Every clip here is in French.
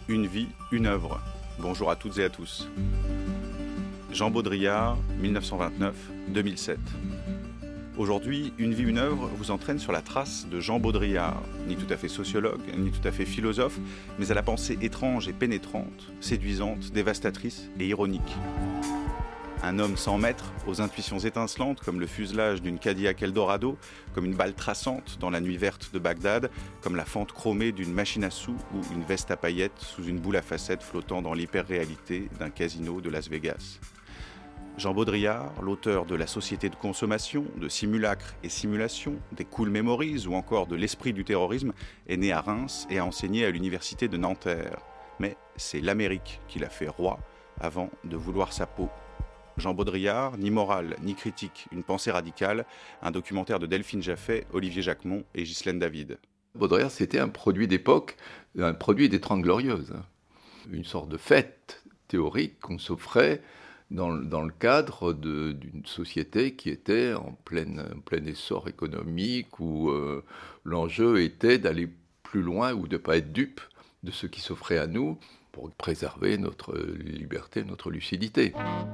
Une vie, une œuvre. Bonjour à toutes et à tous. Jean Baudrillard, 1929-2007. Aujourd'hui, Une vie, une œuvre vous entraîne sur la trace de Jean Baudrillard, ni tout à fait sociologue, ni tout à fait philosophe, mais à la pensée étrange et pénétrante, séduisante, dévastatrice et ironique. Un homme sans maître, aux intuitions étincelantes comme le fuselage d'une Cadillac Eldorado, comme une balle traçante dans la nuit verte de Bagdad, comme la fente chromée d'une machine à sous ou une veste à paillettes sous une boule à facettes flottant dans l'hyper-réalité d'un casino de Las Vegas. Jean Baudrillard, l'auteur de La société de consommation, de Simulacre et Simulation, des Cool Memories ou encore de L'esprit du terrorisme, est né à Reims et a enseigné à l'université de Nanterre. Mais c'est l'Amérique qui l'a fait roi avant de vouloir sa peau. Jean Baudrillard, ni morale, ni critique, une pensée radicale, un documentaire de Delphine Jaffé, Olivier Jacquemont et Ghislaine David. Baudrillard, c'était un produit d'époque, un produit des Trente Glorieuses. Une sorte de fête théorique qu'on s'offrait dans le cadre d'une société qui était en plein essor économique, où l'enjeu était d'aller plus loin ou de ne pas être dupe de ce qui s'offrait à nous pour préserver notre liberté, notre lucidité.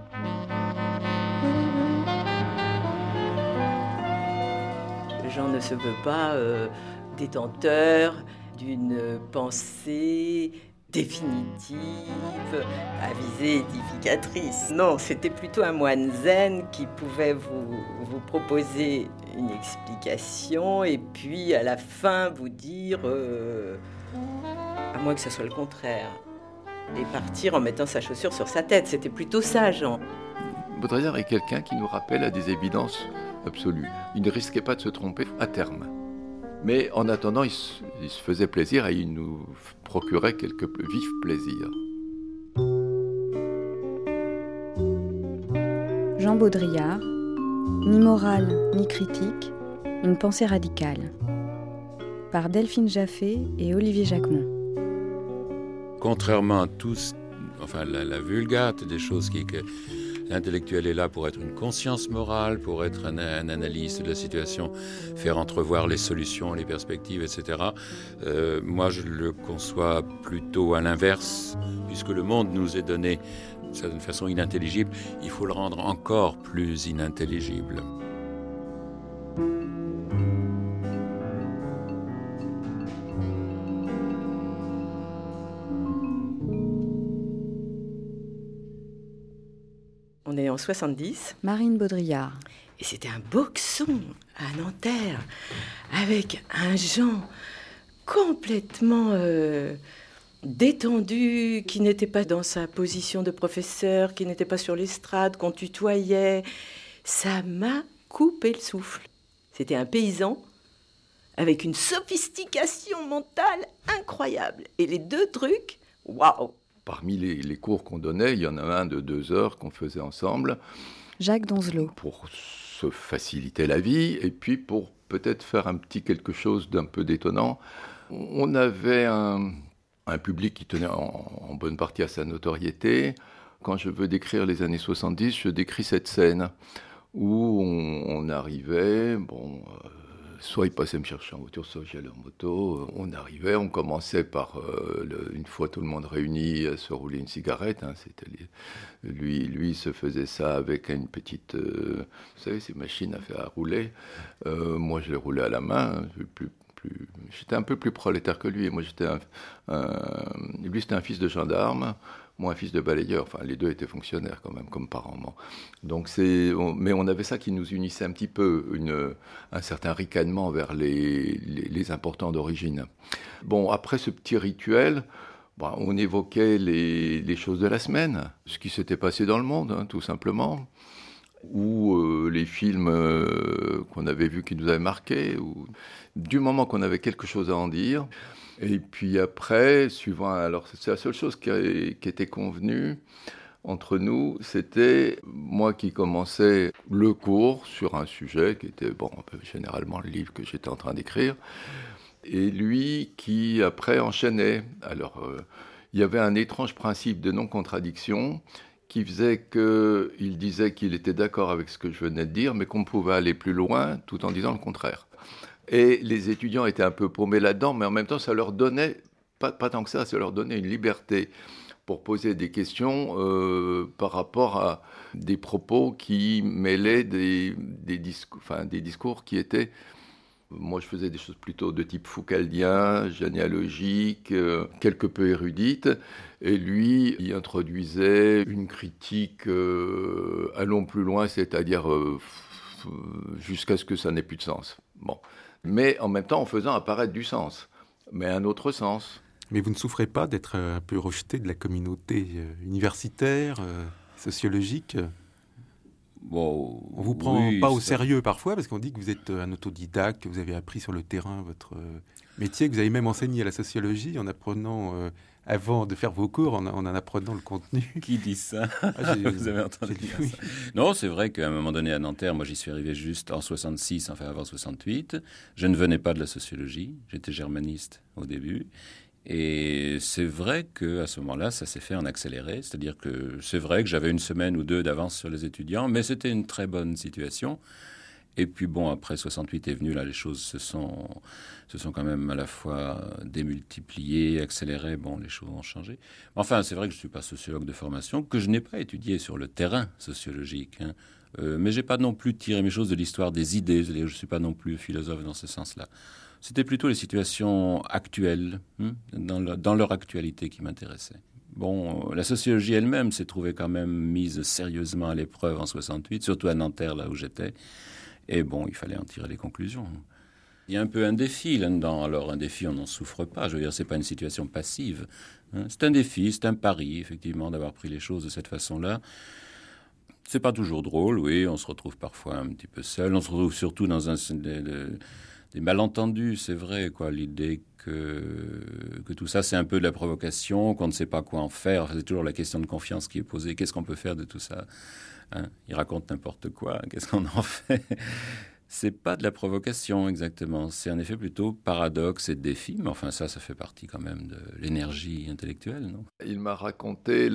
Jean ne se veut pas détenteur d'une pensée définitive, à visée édificatrice. Non, c'était plutôt un moine zen qui pouvait vous proposer une explication et puis à la fin vous dire, à moins que ça soit le contraire, et partir en mettant sa chaussure sur sa tête. C'était plutôt ça, Jean. Baudrillard est quelqu'un qui nous rappelle à des évidences absolues. Il ne risquait pas de se tromper à terme. Mais en attendant, il se faisait plaisir et il nous procurait quelques vifs plaisirs. Jean Baudrillard, ni morale ni critique, une pensée radicale. Par Delphine Jaffé et Olivier Jacquemont. Contrairement à tous, la vulgate des choses que l'intellectuel est là pour être une conscience morale, pour être un analyste de la situation, faire entrevoir les solutions, les perspectives, etc. Moi, je le conçois plutôt à l'inverse, puisque le monde nous est donné d'une façon inintelligible, il faut le rendre encore plus inintelligible. On est en 70. Marine Baudrillard. Et c'était un boxon à Nanterre, avec un Jean complètement détendu, qui n'était pas dans sa position de professeur, qui n'était pas sur l'estrade, qu'on tutoyait. Ça m'a coupé le souffle. C'était un paysan avec une sophistication mentale incroyable. Et les deux trucs, waouh! Parmi les cours qu'on donnait, il y en a un de 2 heures qu'on faisait ensemble. Jacques Donzelot. Pour se faciliter la vie et puis pour peut-être faire un petit quelque chose d'un peu détonnant. On avait un public qui tenait en bonne partie à sa notoriété. Quand je veux décrire les années 70, je décris cette scène où on arrivait, soit il passait me chercher en voiture, soit j'allais en moto. On arrivait, on commençait par, une fois tout le monde réuni, à se rouler une cigarette. Lui se faisait ça avec une petite, vous savez, ces machines à rouler. Moi, je les roulais à la main. J'étais un peu plus prolétaire que lui. Moi, lui, c'était un fils de gendarme. Moi, un fils de balayeur. Enfin, les deux étaient fonctionnaires quand même, comme parents. Donc mais on avait ça qui nous unissait un petit peu, un certain ricanement vers les importants d'origine. Bon, après ce petit rituel, on évoquait les choses de la semaine, ce qui s'était passé dans le monde, tout simplement, ou les films qu'on avait vus qui nous avaient marqués, ou du moment qu'on avait quelque chose à en dire. Et puis après, alors c'est la seule chose qui était convenue entre nous, c'était moi qui commençais le cours sur un sujet qui était, généralement le livre que j'étais en train d'écrire, et lui qui après enchaînait. Alors, il y avait un étrange principe de non-contradiction qui faisait qu'il disait qu'il était d'accord avec ce que je venais de dire, mais qu'on pouvait aller plus loin tout en disant le contraire. Et les étudiants étaient un peu paumés là-dedans, mais en même temps, ça leur donnait pas tant que ça, c'est leur donner une liberté pour poser des questions par rapport à des propos qui mêlaient des discours qui étaient... Moi, je faisais des choses plutôt de type foucaldien, généalogique, quelque peu érudite. Et lui, il introduisait une critique allons plus loin, c'est-à-dire jusqu'à ce que ça n'ait plus de sens. Bon. Mais en même temps, en faisant apparaître du sens, mais un autre sens. Mais vous ne souffrez pas d'être un peu rejeté de la communauté universitaire, sociologique ? Bon, on vous prend pas au sérieux parfois parce qu'on dit que vous êtes un autodidacte, que vous avez appris sur le terrain votre métier, que vous avez même enseigné à la sociologie en apprenant, avant de faire vos cours, en apprenant le contenu. Qui dit ça? Vous avez entendu dire ça? Non, c'est vrai qu'à un moment donné à Nanterre, moi j'y suis arrivé juste en 66, enfin avant 68. Je ne venais pas de la sociologie, j'étais germaniste au début. Et c'est vrai qu'à ce moment-là, ça s'est fait en accéléré. C'est-à-dire que c'est vrai que j'avais une semaine ou deux d'avance sur les étudiants, mais c'était une très bonne situation. Et puis bon, après 68 est venu, là, les choses se sont quand même à la fois démultipliées, accélérées. Bon, les choses ont changé. Enfin, c'est vrai que je ne suis pas sociologue de formation, que je n'ai pas étudié sur le terrain sociologique. Mais je n'ai pas non plus tiré mes choses de l'histoire des idées. Je ne suis pas non plus philosophe dans ce sens-là. C'était plutôt les situations actuelles, dans leur actualité qui m'intéressaient. Bon, la sociologie elle-même s'est trouvée quand même mise sérieusement à l'épreuve en 68, surtout à Nanterre, là où j'étais. Et bon, il fallait en tirer les conclusions. Il y a un peu un défi là-dedans. Alors, un défi, on n'en souffre pas. Je veux dire, c'est pas une situation passive. C'est un défi, c'est un pari, effectivement, d'avoir pris les choses de cette façon-là. C'est pas toujours drôle, oui. On se retrouve parfois un petit peu seul. On se retrouve surtout dans des malentendus, c'est vrai, quoi. L'idée que tout ça, c'est un peu de la provocation, qu'on ne sait pas quoi en faire. Enfin, c'est toujours la question de confiance qui est posée. Qu'est-ce qu'on peut faire de tout ça? Il raconte n'importe quoi. Qu'est-ce qu'on en fait? C'est pas de la provocation exactement. C'est en effet plutôt paradoxe et défi. Mais enfin, ça fait partie quand même de l'énergie intellectuelle, non? Il m'a raconté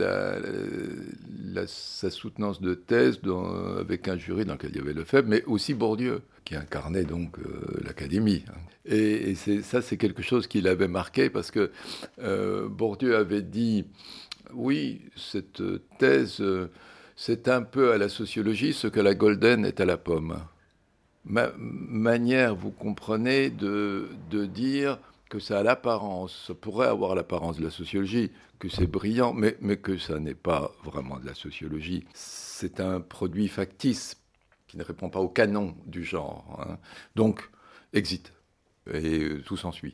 sa soutenance de thèse avec un jury dans lequel il y avait Lefebvre, mais aussi Bourdieu, qui incarnait donc l'Académie. Et c'est quelque chose qui l'avait marqué parce que Bourdieu avait dit oui, cette thèse, c'est un peu à la sociologie ce que la Golden est à la pomme. Manière, vous comprenez, de dire que ça a l'apparence, ça pourrait avoir l'apparence de la sociologie, que c'est brillant, mais que ça n'est pas vraiment de la sociologie. C'est un produit factice qui ne répond pas au canon du genre. Donc, exit. Et tout s'ensuit.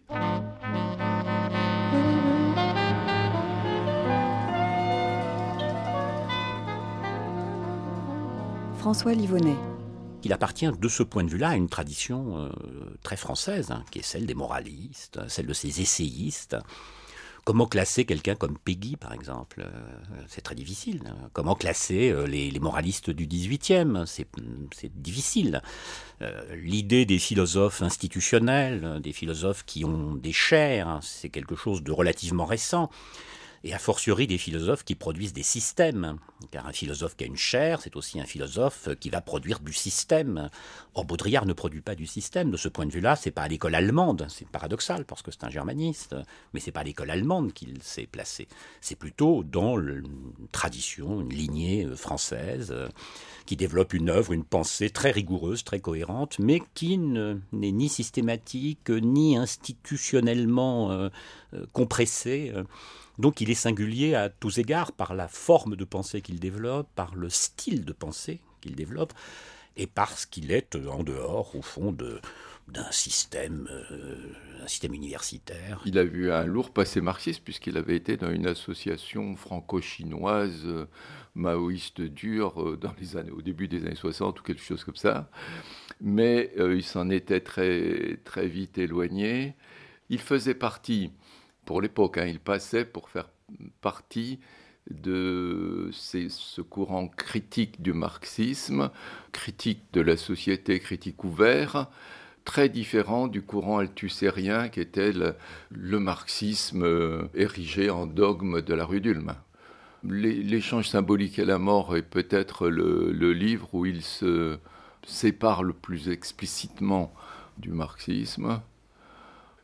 François Livonnet. Il appartient de ce point de vue-là à une tradition très française, qui est celle des moralistes, celle de ces essayistes. Comment classer quelqu'un comme Péguy, par exemple? C'est très difficile. Comment classer les moralistes du XVIIIe? C'est difficile. L'idée des philosophes institutionnels, des philosophes qui ont des chairs, c'est quelque chose de relativement récent. Et a fortiori des philosophes qui produisent des systèmes. Car un philosophe qui a une chair, c'est aussi un philosophe qui va produire du système. Or, Baudrillard ne produit pas du système. De ce point de vue-là, c'est pas à l'école allemande. C'est paradoxal parce que c'est un germaniste. Mais c'est pas à l'école allemande qu'il s'est placé. C'est plutôt dans une tradition, une lignée française qui développe une œuvre, une pensée très rigoureuse, très cohérente, mais qui n'est ni systématique, ni institutionnellement compressée. Donc il est singulier à tous égards par la forme de pensée qu'il développe, par le style de pensée qu'il développe, et parce qu'il est en dehors, au fond, d'un système universitaire. Il a eu un lourd passé marxiste, puisqu'il avait été dans une association franco-chinoise maoïste dure au début des années 60 ou quelque chose comme ça. Mais il s'en était très, très vite éloigné. Il faisait partie... Pour l'époque, il passait pour faire partie de ce courant critique du marxisme, critique de la société, critique ouvert, très différent du courant althussérien qui était le marxisme érigé en dogme de la rue d'Ulm. L'échange symbolique et la mort est peut-être le livre où il se sépare le plus explicitement du marxisme.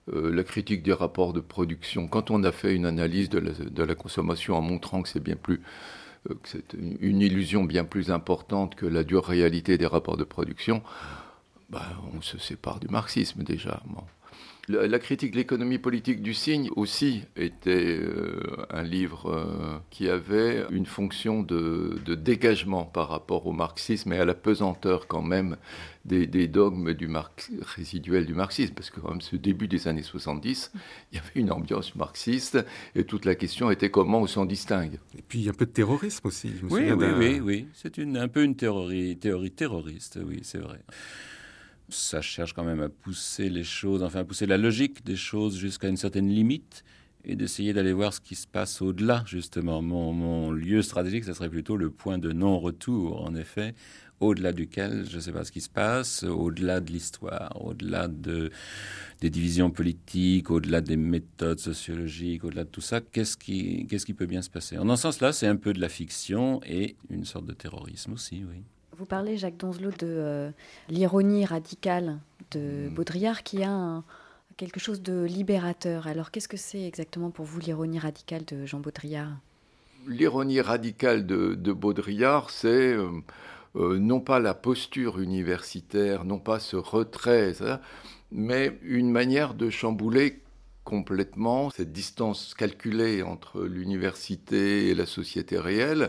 la critique des rapports de production. Quand on a fait une analyse de la consommation en montrant que c'est bien plus, que c'est une illusion bien plus importante que la dure réalité des rapports de production, on se sépare du marxisme déjà. Bon. La critique de l'économie politique du signe aussi était un livre qui avait une fonction de dégagement par rapport au marxisme et à la pesanteur quand même des dogmes résiduels du marxisme, parce que quand même ce début des années 70, il y avait une ambiance marxiste et toute la question était comment on s'en distingue. Et puis un peu de terrorisme aussi. Je me Oui, souviens oui. C'est un peu une théorie terroriste, oui, c'est vrai. Ça cherche quand même à pousser les choses, enfin à pousser la logique des choses jusqu'à une certaine limite et d'essayer d'aller voir ce qui se passe au-delà, justement. Mon lieu stratégique, ça serait plutôt le point de non-retour, en effet, au-delà duquel je ne sais pas ce qui se passe, au-delà de l'histoire, au-delà des divisions politiques, au-delà des méthodes sociologiques, au-delà de tout ça, qu'est-ce qui peut bien se passer? En un sens là, c'est un peu de la fiction et une sorte de terrorisme aussi, oui. Vous parlez, Jacques Donzelot, de l'ironie radicale de Baudrillard qui a quelque chose de libérateur. Alors, qu'est-ce que c'est exactement pour vous l'ironie radicale de Jean Baudrillard ? L'ironie radicale de Baudrillard, c'est non pas la posture universitaire, non pas ce retrait, mais une manière de chambouler complètement cette distance calculée entre l'université et la société réelle.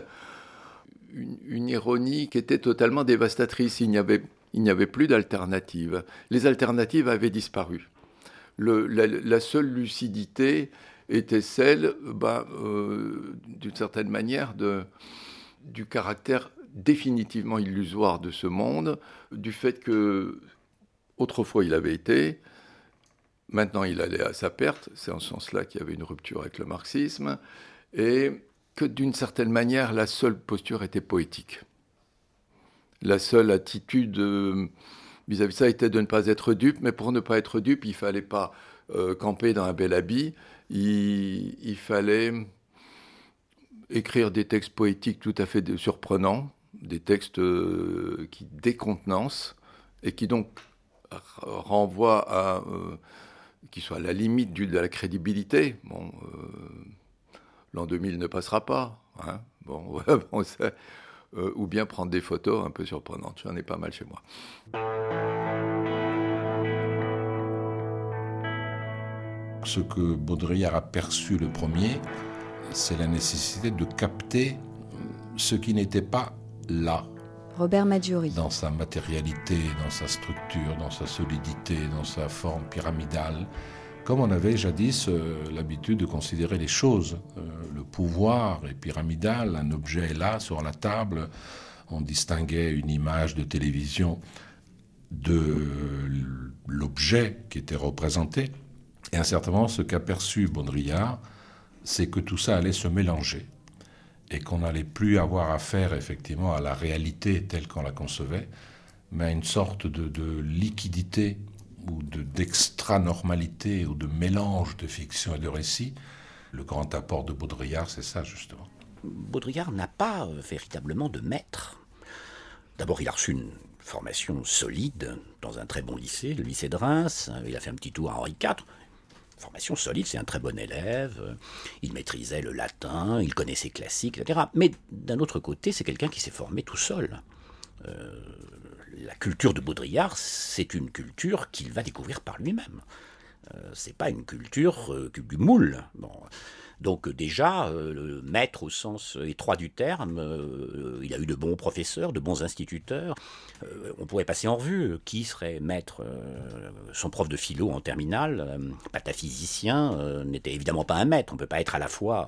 Une ironie qui était totalement dévastatrice. Il n'y avait plus d'alternatives. Les alternatives avaient disparu. La seule lucidité était celle, d'une certaine manière, du caractère définitivement illusoire de ce monde, du fait que autrefois il avait été, maintenant il allait à sa perte. C'est en ce sens-là qu'il y avait une rupture avec le marxisme, et que d'une certaine manière, la seule posture était poétique. La seule attitude vis-à-vis de ça était de ne pas être dupe, mais pour ne pas être dupe, il ne fallait pas camper dans un bel habit, il fallait écrire des textes poétiques tout à fait surprenants, des textes qui décontenancent et qui donc renvoient à... qui soient à la limite de la crédibilité. Bon... L'an 2000 ne passera pas, hein. Ou bien prendre des photos un peu surprenantes. J'en ai pas mal chez moi. Ce que Baudrillard a perçu le premier, c'est la nécessité de capter ce qui n'était pas là. Robert Maggiori. Dans sa matérialité, dans sa structure, dans sa solidité, dans sa forme pyramidale. Comme on avait jadis l'habitude de considérer les choses. Le pouvoir est pyramidal, un objet est là, sur la table. On distinguait une image de télévision de l'objet qui était représenté. Et à un certain moment, ce qu'a perçu Baudrillard, c'est que tout ça allait se mélanger et qu'on n'allait plus avoir affaire effectivement à la réalité telle qu'on la concevait, mais à une sorte de liquidité ou d'extra-normalité ou de mélange de fiction et de récit. Le grand apport de Baudrillard, c'est ça, justement. Baudrillard n'a pas véritablement de maître. D'abord, il a reçu une formation solide dans un très bon lycée, le lycée de Reims. Il a fait un petit tour à Henri IV. Formation solide, c'est un très bon élève. Il maîtrisait le latin, il connaissait classique, etc. Mais d'un autre côté, c'est quelqu'un qui s'est formé tout seul. La culture de Baudrillard, c'est une culture qu'il va découvrir par lui-même. C'est pas une culture du moule. Bon. Donc déjà, le maître au sens étroit du terme, il a eu de bons professeurs, de bons instituteurs. On pourrait passer en revue qui serait maître. Son prof de philo en terminale, pataphysicien, n'était évidemment pas un maître. On ne peut pas être à la fois...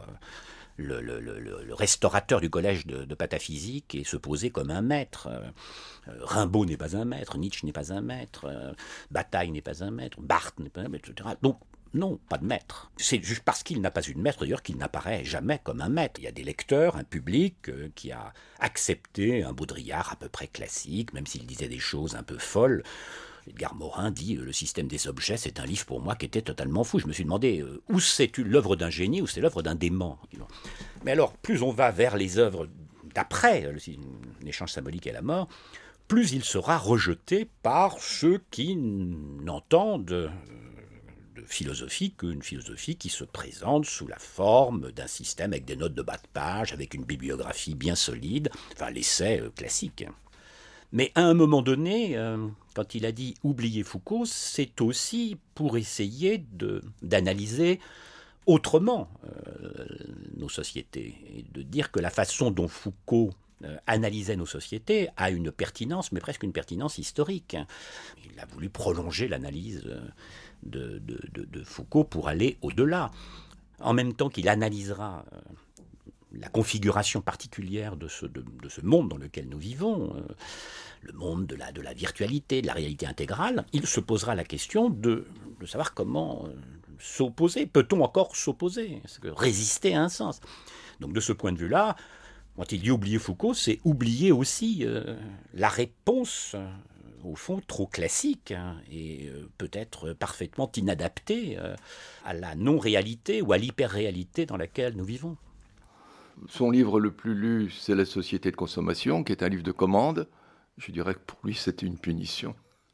Le restaurateur du collège de pataphysique et se poser comme un maître. Rimbaud n'est pas un maître, Nietzsche n'est pas un maître, Bataille n'est pas un maître, Barthes n'est pas un maître, etc. Donc, non, pas de maître. C'est juste parce qu'il n'a pas eu de maître, d'ailleurs, qu'il n'apparaît jamais comme un maître. Il y a des lecteurs, un public qui a accepté un Baudrillard à peu près classique, même s'il disait des choses un peu folles. Edgar Morin dit « Le système des objets, c'est un livre pour moi qui était totalement fou ». Je me suis demandé où c'est l'œuvre d'un génie ou c'est l'œuvre d'un dément. Mais alors, plus on va vers les œuvres d'après l'échange symbolique et la mort, plus il sera rejeté par ceux qui n'entendent philosophie qu'une philosophie qui se présente sous la forme d'un système avec des notes de bas de page, avec une bibliographie bien solide, enfin l'essai classique. Mais à un moment donné, quand il a dit « oublier Foucault », c'est aussi pour essayer d'analyser autrement nos sociétés, et de dire que la façon dont Foucault analysait nos sociétés a une pertinence, mais presque une pertinence historique. Il a voulu prolonger l'analyse de Foucault pour aller au-delà. En même temps qu'il analysera la configuration particulière de ce monde dans lequel nous vivons, le monde de la virtualité, de la réalité intégrale, il se posera la question de savoir comment s'opposer. Peut-on encore s'opposer? Résister a un sens. Donc de ce point de vue-là, quand il dit oublier Foucault, c'est oublier aussi la réponse, au fond, trop classique et peut-être parfaitement inadaptée à la non-réalité ou à l'hyper-réalité dans laquelle nous vivons. Son livre le plus lu, c'est La Société de consommation, qui est un livre de commande. Je dirais que pour lui, c'était une punition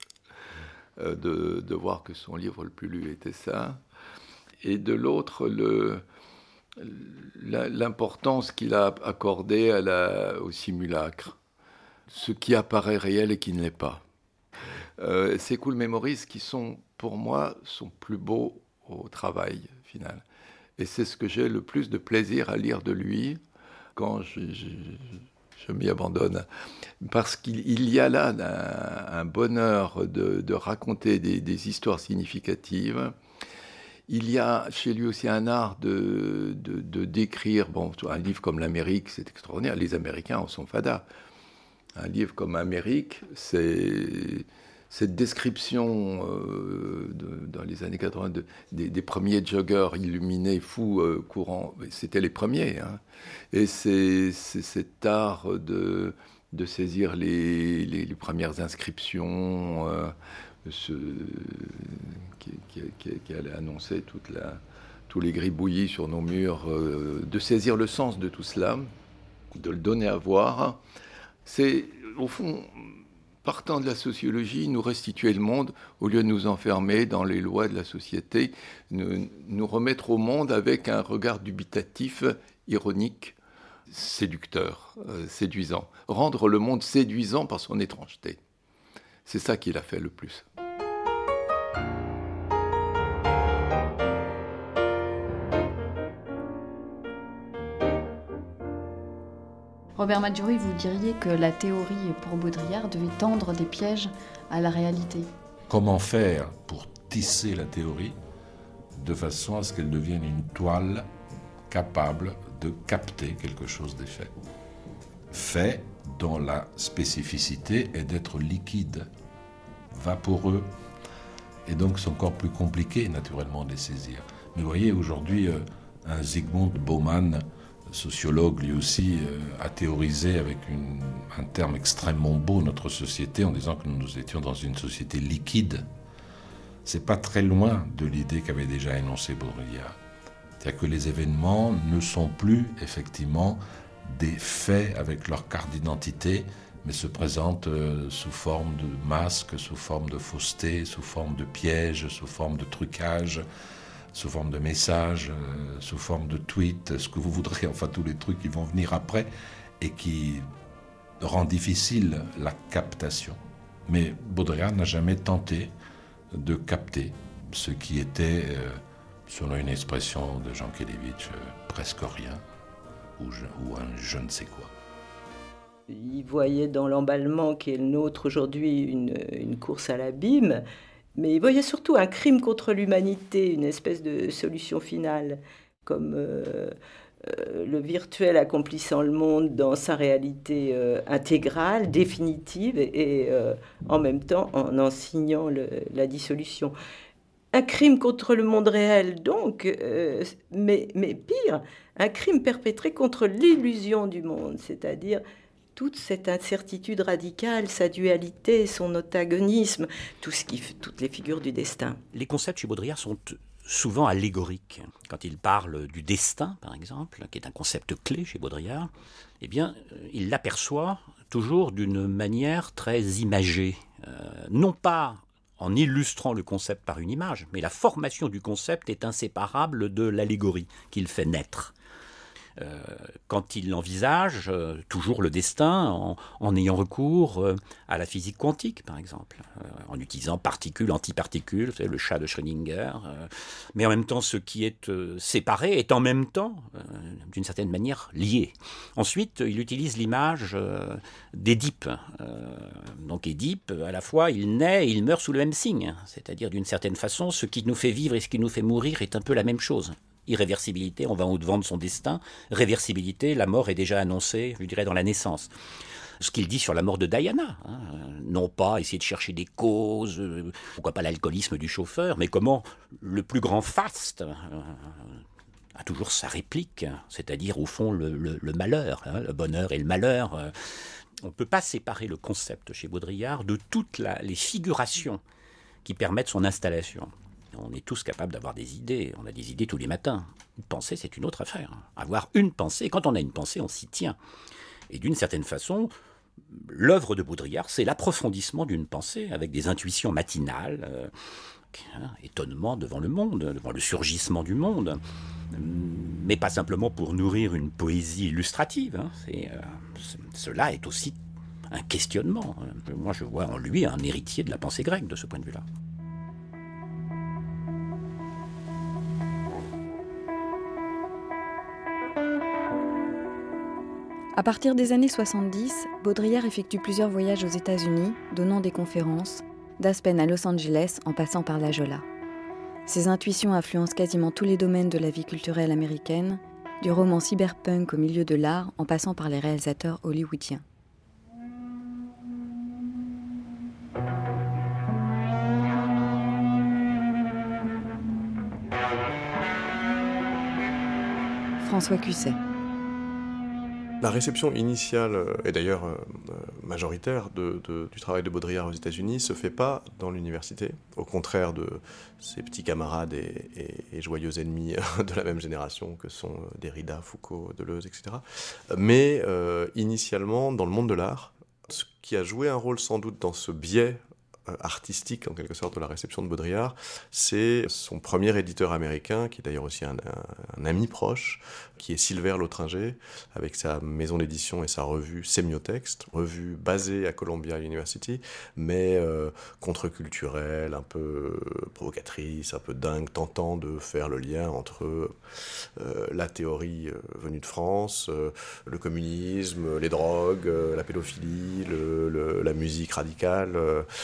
de voir que son livre le plus lu était ça. Et de l'autre, l'importance qu'il a accordée au simulacre, ce qui apparaît réel et qui ne l'est pas. Ces cool memories qui sont, pour moi, sont plus beaux au travail final. Et c'est ce que j'ai le plus de plaisir à lire de lui quand je m'y abandonne. Parce qu'il y a là un bonheur de raconter des histoires significatives. Il y a chez lui aussi un art de décrire. Bon, un livre comme l'Amérique, c'est extraordinaire. Les Américains en sont fadas. Un livre comme Amérique, c'est cette description dans les années 80 des premiers joggers illuminés, fous, courants. C'était les premiers. Hein. Et c'est cet art de saisir les premières inscriptions qui allait annoncer tous les gribouillis sur nos murs, de saisir le sens de tout cela, de le donner à voir. C'est, au fond, partant de la sociologie, nous restituer le monde, au lieu de nous enfermer dans les lois de la société, nous remettre au monde avec un regard dubitatif, ironique, séducteur, séduisant. Rendre le monde séduisant par son étrangeté. C'est ça qu'il a fait le plus. Robert Maggiori, vous diriez que la théorie pour Baudrillard devait tendre des pièges à la réalité. Comment faire pour tisser la théorie de façon à ce qu'elle devienne une toile capable de capter quelque chose des faits. Faits dont la spécificité est d'être liquide, vaporeux, et donc c'est encore plus compliqué naturellement de les saisir. Mais vous voyez, aujourd'hui, un Zygmunt Bauman, sociologue lui aussi, a théorisé avec un terme extrêmement beau notre société en disant que nous étions dans une société liquide. C'est pas très loin de l'idée qu'avait déjà énoncée Baudrillard. C'est-à-dire que les événements ne sont plus effectivement des faits avec leur carte d'identité, mais se présentent sous forme de masques, sous forme de fausseté, sous forme de pièges, sous forme de trucage, sous forme de messages, sous forme de tweets, ce que vous voudrez, enfin tous les trucs qui vont venir après et qui rendent difficile la captation. Mais Baudrillard n'a jamais tenté de capter ce qui était, selon une expression de Jean Kelevitch, presque rien, ou un je ne sais quoi. Il voyait dans l'emballement qui est le nôtre aujourd'hui une course à l'abîme, mais il voyait surtout un crime contre l'humanité, une espèce de solution finale, comme le virtuel accomplissant le monde dans sa réalité intégrale, définitive, et en même temps en signant la dissolution. Un crime contre le monde réel, donc, mais pire, un crime perpétré contre l'illusion du monde, c'est-à-dire toute cette incertitude radicale, sa dualité, son antagonisme, toutes les figures du destin. Les concepts chez Baudrillard sont souvent allégoriques. Quand il parle du destin, par exemple, qui est un concept clé chez Baudrillard, eh bien, il l'aperçoit toujours d'une manière très imagée. Non pas en illustrant le concept par une image, mais la formation du concept est inséparable de l'allégorie qu'il fait naître. Quand il envisage toujours le destin en ayant recours à la physique quantique, par exemple, en utilisant particules, antiparticules, vous savez, le chat de Schrödinger, mais en même temps, ce qui est séparé est en même temps, d'une certaine manière, lié. Ensuite, il utilise l'image d'Édipe. Donc Édipe, à la fois, il naît et il meurt sous le même signe, c'est-à-dire d'une certaine façon, ce qui nous fait vivre et ce qui nous fait mourir est un peu la même chose. Irréversibilité, on va au-devant de son destin. Réversibilité, la mort est déjà annoncée, je dirais, dans la naissance. Ce qu'il dit sur la mort de Diana, non pas essayer de chercher des causes, pourquoi pas l'alcoolisme du chauffeur, mais comment le plus grand faste a toujours sa réplique, c'est-à-dire au fond le malheur, le bonheur et le malheur. On ne peut pas séparer le concept chez Baudrillard de toutes les figurations qui permettent son installation. On est tous capables d'avoir des idées, on a des idées tous les matins. Une pensée, c'est une autre affaire. Avoir une pensée, quand on a une pensée, on s'y tient. Et d'une certaine façon, l'œuvre de Baudrillard, c'est l'approfondissement d'une pensée avec des intuitions matinales, étonnement devant le monde, devant le surgissement du monde, mais pas simplement pour nourrir une poésie illustrative. Cela est aussi un questionnement. Moi, je vois en lui un héritier de la pensée grecque de ce point de vue-là. À partir des années 70, Baudrillard effectue plusieurs voyages aux États-Unis, donnant des conférences, d'Aspen à Los Angeles en passant par la Jolla. Ses intuitions influencent quasiment tous les domaines de la vie culturelle américaine, du roman cyberpunk au milieu de l'art en passant par les réalisateurs hollywoodiens. François Cusset. La réception initiale, et d'ailleurs majoritaire, du travail de Baudrillard aux États-Unis se fait pas dans l'université, au contraire de ses petits camarades et joyeux ennemis de la même génération que sont Derrida, Foucault, Deleuze, etc. Mais initialement dans le monde de l'art, ce qui a joué un rôle sans doute dans ce biais artistique en quelque sorte de la réception de Baudrillard, c'est son premier éditeur américain, qui est d'ailleurs aussi un ami proche, qui est Silver Lottringer, avec sa maison d'édition et sa revue Sémiotexte, revue basée à Columbia University, mais contre-culturelle, un peu provocatrice, un peu dingue, tentant de faire le lien entre la théorie venue de France, le communisme, les drogues, la pédophilie, la musique radicale,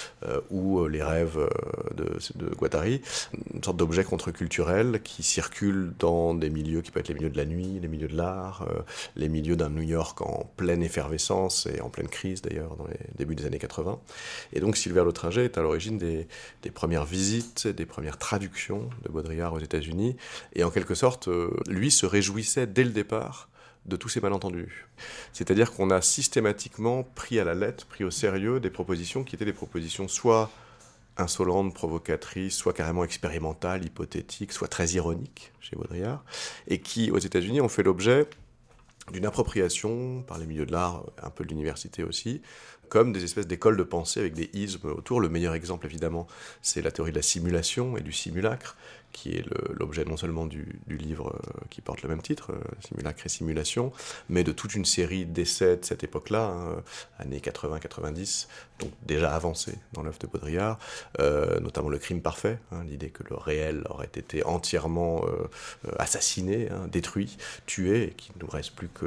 ou les rêves de Guattari, une sorte d'objet contre-culturel qui circule dans des milieux qui peuvent être les milieux de la nuit, les milieux de l'art, les milieux d'un New York en pleine effervescence et en pleine crise d'ailleurs dans les débuts des années 80. Et donc Silver Lottringer est à l'origine des premières visites, des premières traductions de Baudrillard aux États-Unis, et en quelque sorte, lui se réjouissait dès le départ de tous ces malentendus. C'est-à-dire qu'on a systématiquement pris à la lettre, pris au sérieux des propositions qui étaient des propositions soit insolentes, provocatrices, soit carrément expérimentales, hypothétiques, soit très ironiques chez Baudrillard, et qui, aux États-Unis, ont fait l'objet d'une appropriation par les milieux de l'art, un peu de l'université aussi, comme des espèces d'écoles de pensée avec des ismes autour. Le meilleur exemple, évidemment, c'est la théorie de la simulation et du simulacre, qui est l'objet non seulement du livre qui porte le même titre, Simulacre et Simulation, mais de toute une série d'essais de cette époque-là, années 80-90, donc déjà avancés dans l'œuvre de Baudrillard, notamment Le Crime Parfait, l'idée que le réel aurait été entièrement assassiné, détruit, tué, et qu'il ne nous reste plus que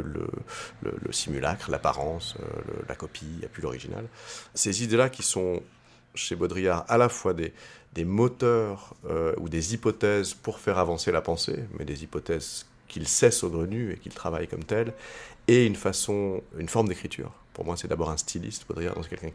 le simulacre, l'apparence, la copie, et puis l'original. Ces idées-là qui sont chez Baudrillard à la fois des moteurs ou des hypothèses pour faire avancer la pensée, mais des hypothèses qu'il sait saugrenues et qu'il travaille comme telles, et une forme d'écriture. Pour moi, c'est d'abord un styliste, Baudrillard, c'est quelqu'un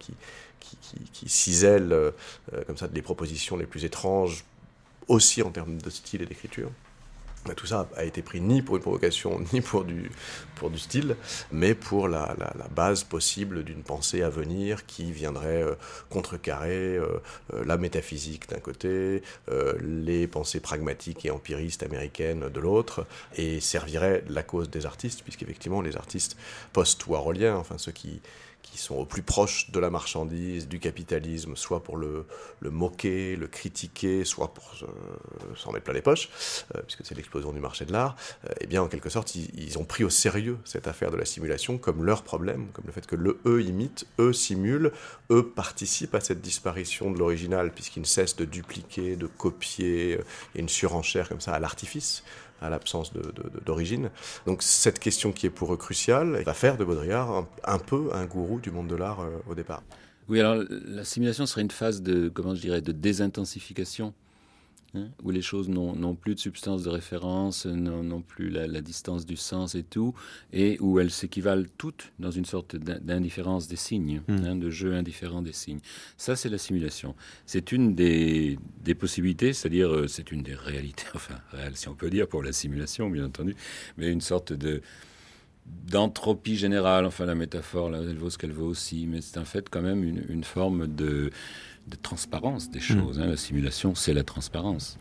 qui cisèle comme ça des propositions les plus étranges, aussi en termes de style et d'écriture. Tout ça a été pris ni pour une provocation, ni pour du style, mais pour la base possible d'une pensée à venir qui viendrait contrecarrer la métaphysique d'un côté, les pensées pragmatiques et empiristes américaines de l'autre, et servirait la cause des artistes, puisqu'effectivement les artistes post-warholiens, enfin ceux qui qui sont au plus proche de la marchandise, du capitalisme, soit pour le moquer, le critiquer, soit pour s'en mettre plein les poches, puisque c'est l'explosion du marché de l'art, eh bien en quelque sorte ils ont pris au sérieux cette affaire de la simulation comme leur problème, comme le fait que eux imitent, eux simulent, eux participent à cette disparition de l'original, puisqu'ils ne cessent de dupliquer, de copier, il y a une surenchère comme ça à l'artifice, à l'absence d'origine. Donc cette question qui est pour eux cruciale va faire de Baudrillard un peu un gourou du monde de l'art au départ. Oui, alors la simulation serait une phase de désintensification, où les choses n'ont plus de substance de référence, n'ont plus la distance du sens et tout, et où elles s'équivalent toutes dans une sorte d'indifférence des signes, de jeu indifférent des signes. Ça, c'est la simulation. C'est une des possibilités, c'est-à-dire c'est une des réalités, enfin réelles si on peut dire, pour la simulation, bien entendu, mais une sorte d'entropie générale, enfin la métaphore, là, elle vaut ce qu'elle vaut aussi, mais c'est en fait quand même une forme de transparence des choses. La simulation, c'est la transparence.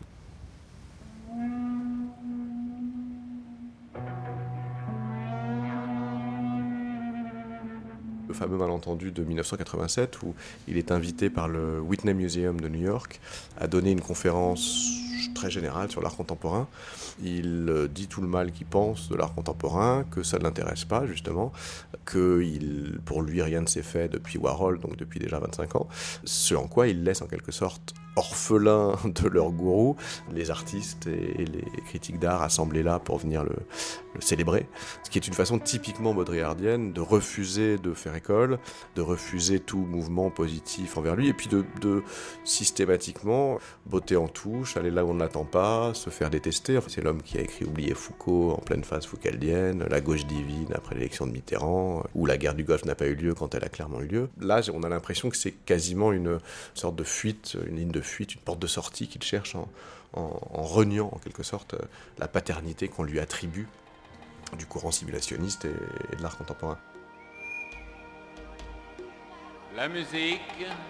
Le fameux malentendu de 1987 où il est invité par le Whitney Museum de New York à donner une conférence très générale sur l'art contemporain. Il dit tout le mal qu'il pense de l'art contemporain, que ça ne l'intéresse pas justement, que pour lui rien ne s'est fait depuis Warhol, donc depuis déjà 25 ans, ce en quoi il laisse en quelque sorte orphelins de leur gourou, les artistes et les critiques d'art assemblés là pour venir le célébrer. Ce qui est une façon typiquement baudrillardienne de refuser de faire école, de refuser tout mouvement positif envers lui, et puis de systématiquement botter en touche, aller là où on ne l'attend pas, se faire détester. Enfin, c'est l'homme qui a écrit Oublier Foucault en pleine phase foucaldienne, La gauche divine après l'élection de Mitterrand, ou La guerre du Golfe n'a pas eu lieu quand elle a clairement eu lieu. Là, on a l'impression que c'est quasiment une sorte de fuite, une ligne de fuite, une porte de sortie qu'il cherche en reniant en quelque sorte la paternité qu'on lui attribue du courant simulationniste et de l'art contemporain. La musique.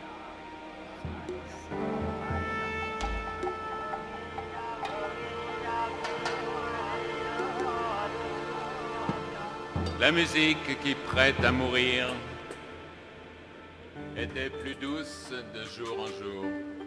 La musique qui prête à mourir était plus douce de jour en jour.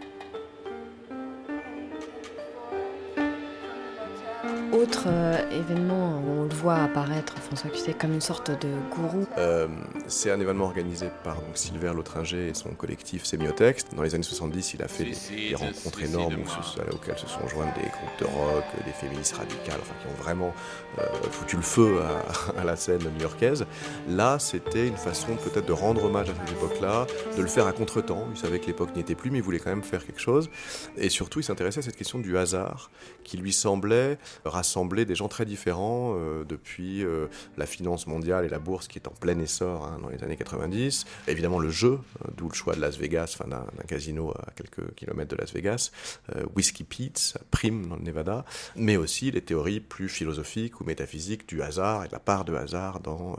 Autre événement où on le voit apparaître, François Cuisset, comme une sorte de gourou. C'est un événement organisé par Sylvain Lautringer et son collectif Sémiotexte. Dans les années 70, il a fait des rencontres énormes auxquelles se sont joints des groupes de rock, des féministes radicales, enfin, qui ont vraiment foutu le feu à la scène new-yorkaise. Là, c'était une façon peut-être de rendre hommage à cette époque-là, de le faire à contre-temps. Il savait que l'époque n'y était plus, mais il voulait quand même faire quelque chose. Et surtout, il s'intéressait à cette question du hasard, qui lui semblait rassembler des gens très différents depuis la finance mondiale et la bourse qui est en plein essor dans les années 90. Évidemment le jeu, d'où le choix de Las Vegas, d'un casino à quelques kilomètres de Las Vegas, Whiskey Pete's, Prime dans le Nevada, mais aussi les théories plus philosophiques ou métaphysiques du hasard et de la part de hasard dans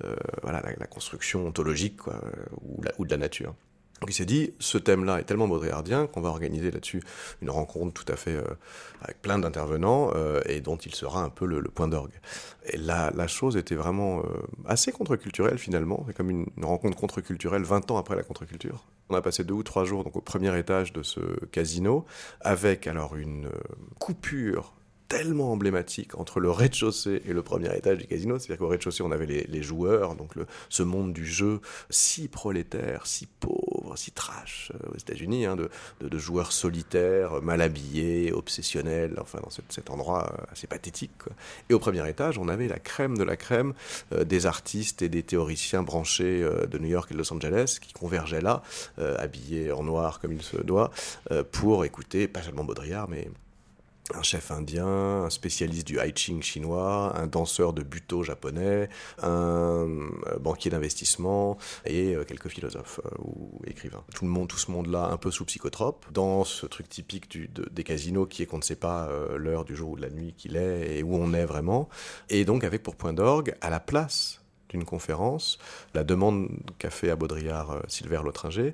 la construction ontologique ou de la nature. Donc il s'est dit, ce thème-là est tellement baudrillardien qu'on va organiser là-dessus une rencontre tout à fait avec plein d'intervenants et dont il sera un peu le point d'orgue. Et la chose était vraiment assez contre-culturelle finalement, c'est comme une rencontre contre-culturelle 20 ans après la contre-culture. On a passé 2 ou 3 jours donc, au premier étage de ce casino avec alors une coupure tellement emblématique entre le rez-de-chaussée et le premier étage du casino, c'est-à-dire qu'au rez-de-chaussée on avait les joueurs, donc ce monde du jeu si prolétaire, si pauvre, si trash aux États-Unis, de joueurs solitaires, mal habillés, obsessionnels, enfin dans cet endroit assez pathétique, quoi. Et au premier étage on avait la crème de la crème des artistes et des théoriciens branchés de New York et de Los Angeles qui convergeaient là, habillés en noir comme il se doit, pour écouter pas seulement Baudrillard mais un chef indien, un spécialiste du I Ching chinois, un danseur de buto japonais, un banquier d'investissement et quelques philosophes ou écrivains. Tout ce monde-là un peu sous psychotrope, dans ce truc typique des casinos qui est qu'on ne sait pas l'heure du jour ou de la nuit qu'il est et où on est vraiment. Et donc avec pour point d'orgue, à la place d'une conférence, la demande qu'a fait à Baudrillard Sylvain Lautringer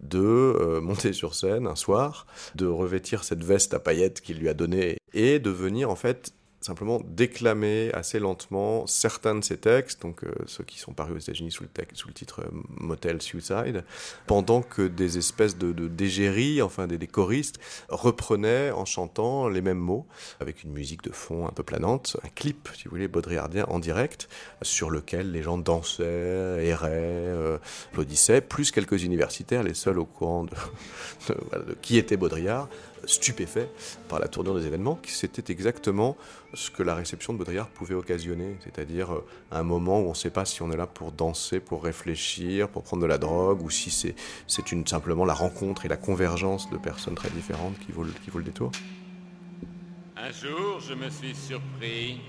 de monter sur scène un soir, de revêtir cette veste à paillettes qu'il lui a donnée et de venir en fait simplement déclamer assez lentement certains de ses textes, donc ceux qui sont parus aux États-Unis sous le titre Motel Suicide, pendant que des espèces de d'égéries, enfin des choristes, reprenaient en chantant les mêmes mots, avec une musique de fond un peu planante, un clip, si vous voulez, baudrillardien en direct, sur lequel les gens dansaient, erraient, applaudissaient, plus quelques universitaires, les seuls au courant de qui était Baudrillard, stupéfait par la tournure des événements, que c'était exactement ce que la réception de Baudrillard pouvait occasionner, c'est-à-dire un moment où on ne sait pas si on est là pour danser, pour réfléchir, pour prendre de la drogue, ou si c'est simplement la rencontre et la convergence de personnes très différentes qui vaut le détour. Un jour, je me suis surpris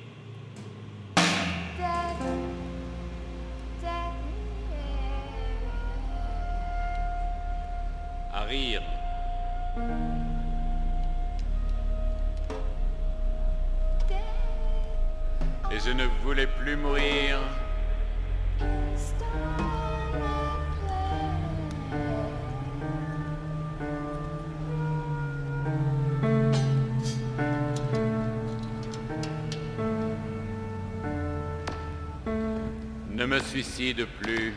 à rire. Et je ne voulais plus mourir. Ne me suicide plus.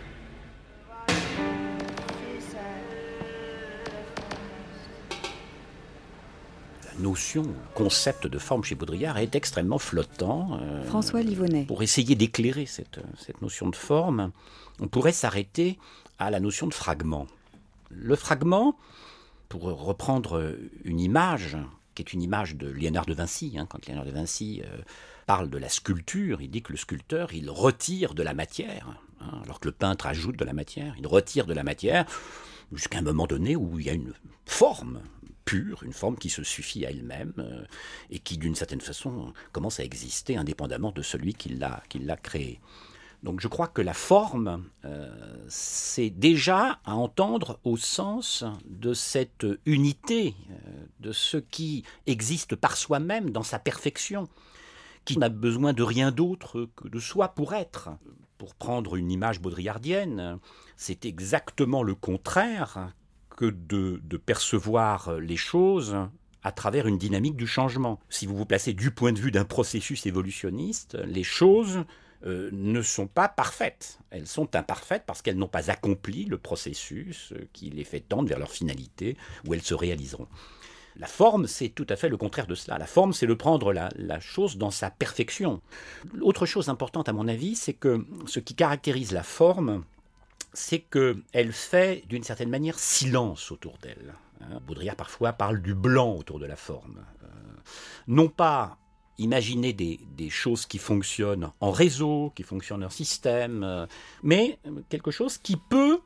Notion, concept de forme chez Baudrillard est extrêmement flottant. François Livonnet. Pour essayer d'éclairer cette notion de forme, on pourrait s'arrêter à la notion de fragment. Le fragment, pour reprendre une image, qui est une image de Léonard de Vinci, quand Léonard de Vinci parle de la sculpture, il dit que le sculpteur, il retire de la matière, alors que le peintre ajoute de la matière, il retire de la matière jusqu'à un moment donné où il y a une forme pure, une forme qui se suffit à elle-même et qui, d'une certaine façon, commence à exister indépendamment de celui qui l'a créée. Donc je crois que la forme, c'est déjà à entendre au sens de cette unité, de ce qui existe par soi-même dans sa perfection, qui n'a besoin de rien d'autre que de soi pour être. Pour prendre une image baudrillardienne, c'est exactement le contraire que de percevoir les choses à travers une dynamique du changement. Si vous vous placez du point de vue d'un processus évolutionniste, les choses ne sont pas parfaites. Elles sont imparfaites parce qu'elles n'ont pas accompli le processus qui les fait tendre vers leur finalité, où elles se réaliseront. La forme, c'est tout à fait le contraire de cela. La forme, c'est de prendre la chose dans sa perfection. Autre chose importante à mon avis, c'est que ce qui caractérise la forme, c'est qu'elle fait d'une certaine manière silence autour d'elle. Baudrillard parfois parle du blanc autour de la forme. Non pas imaginer des choses qui fonctionnent en réseau, qui fonctionnent en système, mais quelque chose qui peut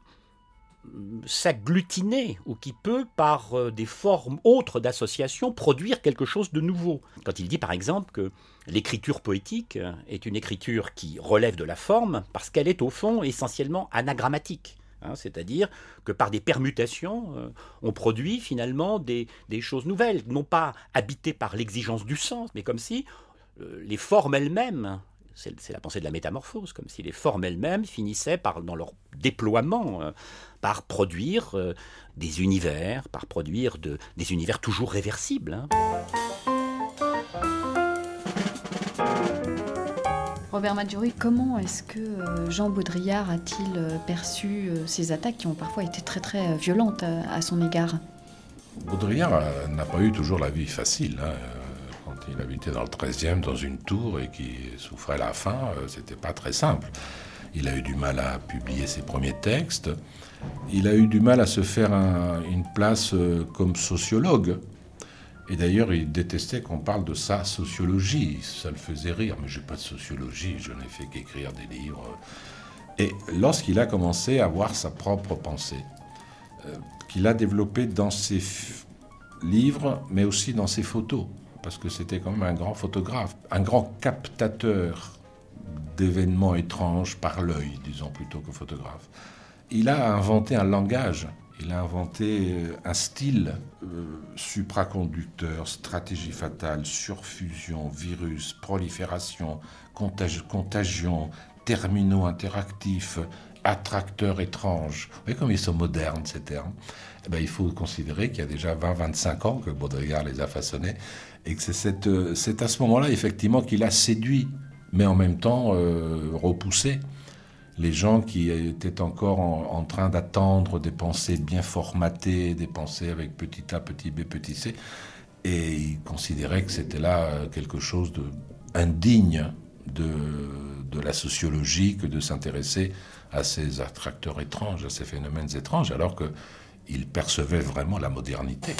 s'agglutiner ou qui peut, par des formes autres d'association, produire quelque chose de nouveau. Quand il dit par exemple que l'écriture poétique est une écriture qui relève de la forme parce qu'elle est au fond essentiellement anagrammatique. C'est-à-dire que par des permutations, on produit finalement des choses nouvelles, non pas habitées par l'exigence du sens, mais comme si les formes elles-mêmes, c'est la pensée de la métamorphose, comme si les formes elles-mêmes finissaient dans leur déploiement par produire des univers, par produire des univers toujours réversibles. Robert Maggiori, comment est-ce que Jean Baudrillard a-t-il perçu ces attaques qui ont parfois été très très violentes à son égard ? Baudrillard n'a pas eu toujours la vie facile. Quand il habitait dans le 13e, dans une tour, et qui souffrait la faim, c'était pas très simple. Il a eu du mal à publier ses premiers textes. Il a eu du mal à se faire une place comme sociologue. Et d'ailleurs, il détestait qu'on parle de sa sociologie. Ça le faisait rire. Mais j'ai pas de sociologie, je n'ai fait qu'écrire des livres. Et lorsqu'il a commencé à avoir sa propre pensée, qu'il a développée dans ses livres, mais aussi dans ses photos, parce que c'était quand même un grand photographe, un grand captateur d'événements étranges par l'œil, disons, plutôt que photographe. Il a inventé un langage. Il a inventé un style supraconducteur, stratégie fatale, surfusion, virus, prolifération, contagion, terminaux interactifs, attracteurs étranges. Vous voyez comme ils sont modernes, ces termes. Eh bien, il faut considérer qu'il y a déjà 20-25 ans que Baudrillard les a façonnés et que c'est à ce moment-là, effectivement, qu'il a séduit, mais en même temps repoussé les gens qui étaient encore en train d'attendre des pensées bien formatées, des pensées avec petit a, petit b, petit c. Et il considérait que c'était là quelque chose d'indigne de la sociologie que de s'intéresser à ces attracteurs étranges, à ces phénomènes étranges, alors qu'il percevait vraiment la modernité.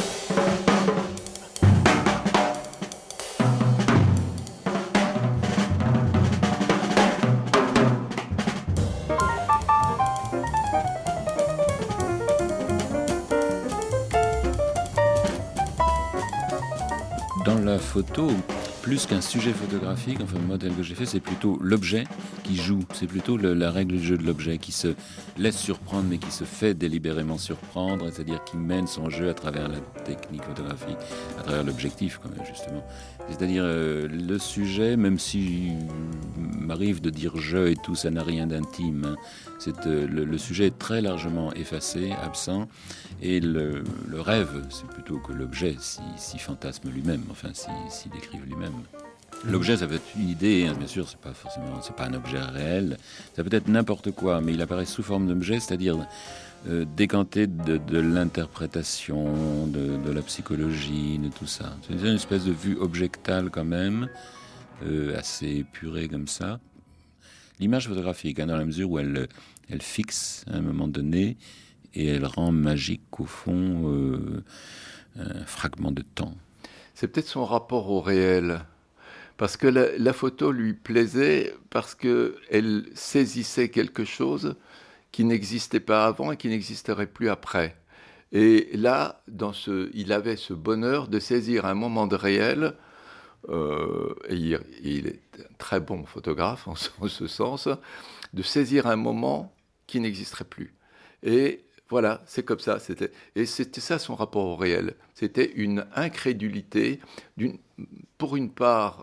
Dans la photo, plus qu'un sujet photographique, enfin le modèle que j'ai fait, c'est plutôt l'objet qui joue. C'est plutôt la règle du jeu de l'objet qui se laisse surprendre, mais qui se fait délibérément surprendre, c'est-à-dire qui mène son jeu à travers la technique photographique, à travers l'objectif, quand même, justement. C'est-à-dire le sujet, même si m'arrive de dire je et tout, ça n'a rien d'intime. Hein. Le sujet est très largement effacé, absent, et le rêve, c'est plutôt que l'objet s'y fantasme lui-même, enfin s'y décrive lui-même. L'objet, ça peut être une idée, hein, bien sûr, c'est pas un objet réel, ça peut être n'importe quoi, mais il apparaît sous forme d'objet, c'est-à-dire décanté de l'interprétation, de la psychologie, de tout ça. C'est une espèce de vue objectale quand même, assez épurée comme ça. L'image photographique, hein, dans la mesure où elle fixe à un moment donné et elle rend magique au fond un fragment de temps. C'est peut-être son rapport au réel. Parce que la photo lui plaisait parce qu'elle saisissait quelque chose qui n'existait pas avant et qui n'existerait plus après. Et là, il avait ce bonheur de saisir un moment de réel, et il est un très bon photographe en ce sens, de saisir un moment qui n'existerait plus. Et voilà, c'est comme ça. Et c'était ça son rapport au réel. C'était une incrédulité. Pour une part,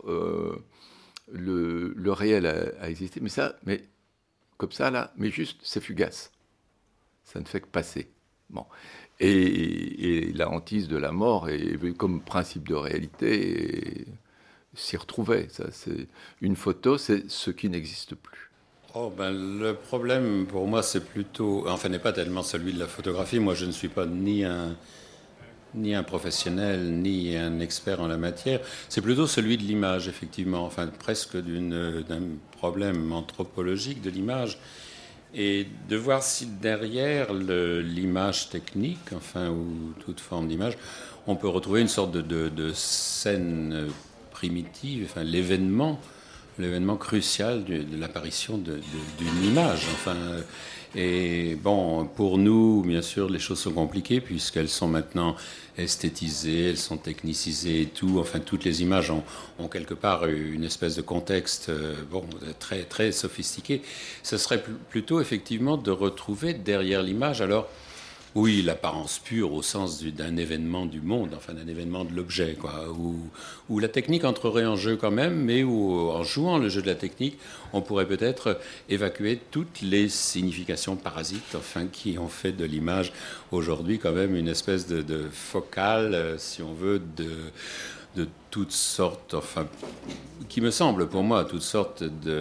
le réel a existé, mais comme ça, là, mais juste, c'est fugace. Ça ne fait que passer. Bon. Et la hantise de la mort, comme principe de réalité, s'y retrouvait. Ça, une photo, c'est ce qui n'existe plus. Le problème pour moi, c'est plutôt, n'est pas tellement celui de la photographie. Moi, je ne suis pas ni un professionnel, ni un expert en la matière. C'est plutôt celui de l'image, effectivement. Presque d'un problème anthropologique de l'image. Et de voir si derrière l'image technique, ou toute forme d'image, on peut retrouver une sorte de scène primitive, l'événement crucial de l'apparition d'une image. Et bon, pour nous, bien sûr, les choses sont compliquées puisqu'elles sont maintenant esthétisées, elles sont technicisées et tout. Toutes les images ont quelque part une espèce de contexte très, très sophistiqué. Ce serait plutôt effectivement de retrouver derrière l'image, alors, oui, l'apparence pure au sens d'un événement du monde, d'un événement de l'objet, où la technique entrerait en jeu quand même, mais où, en jouant le jeu de la technique, on pourrait peut-être évacuer toutes les significations parasites, qui ont fait de l'image aujourd'hui quand même une espèce de focale, si on veut, de toutes sortes, qui me semble pour moi, toutes sortes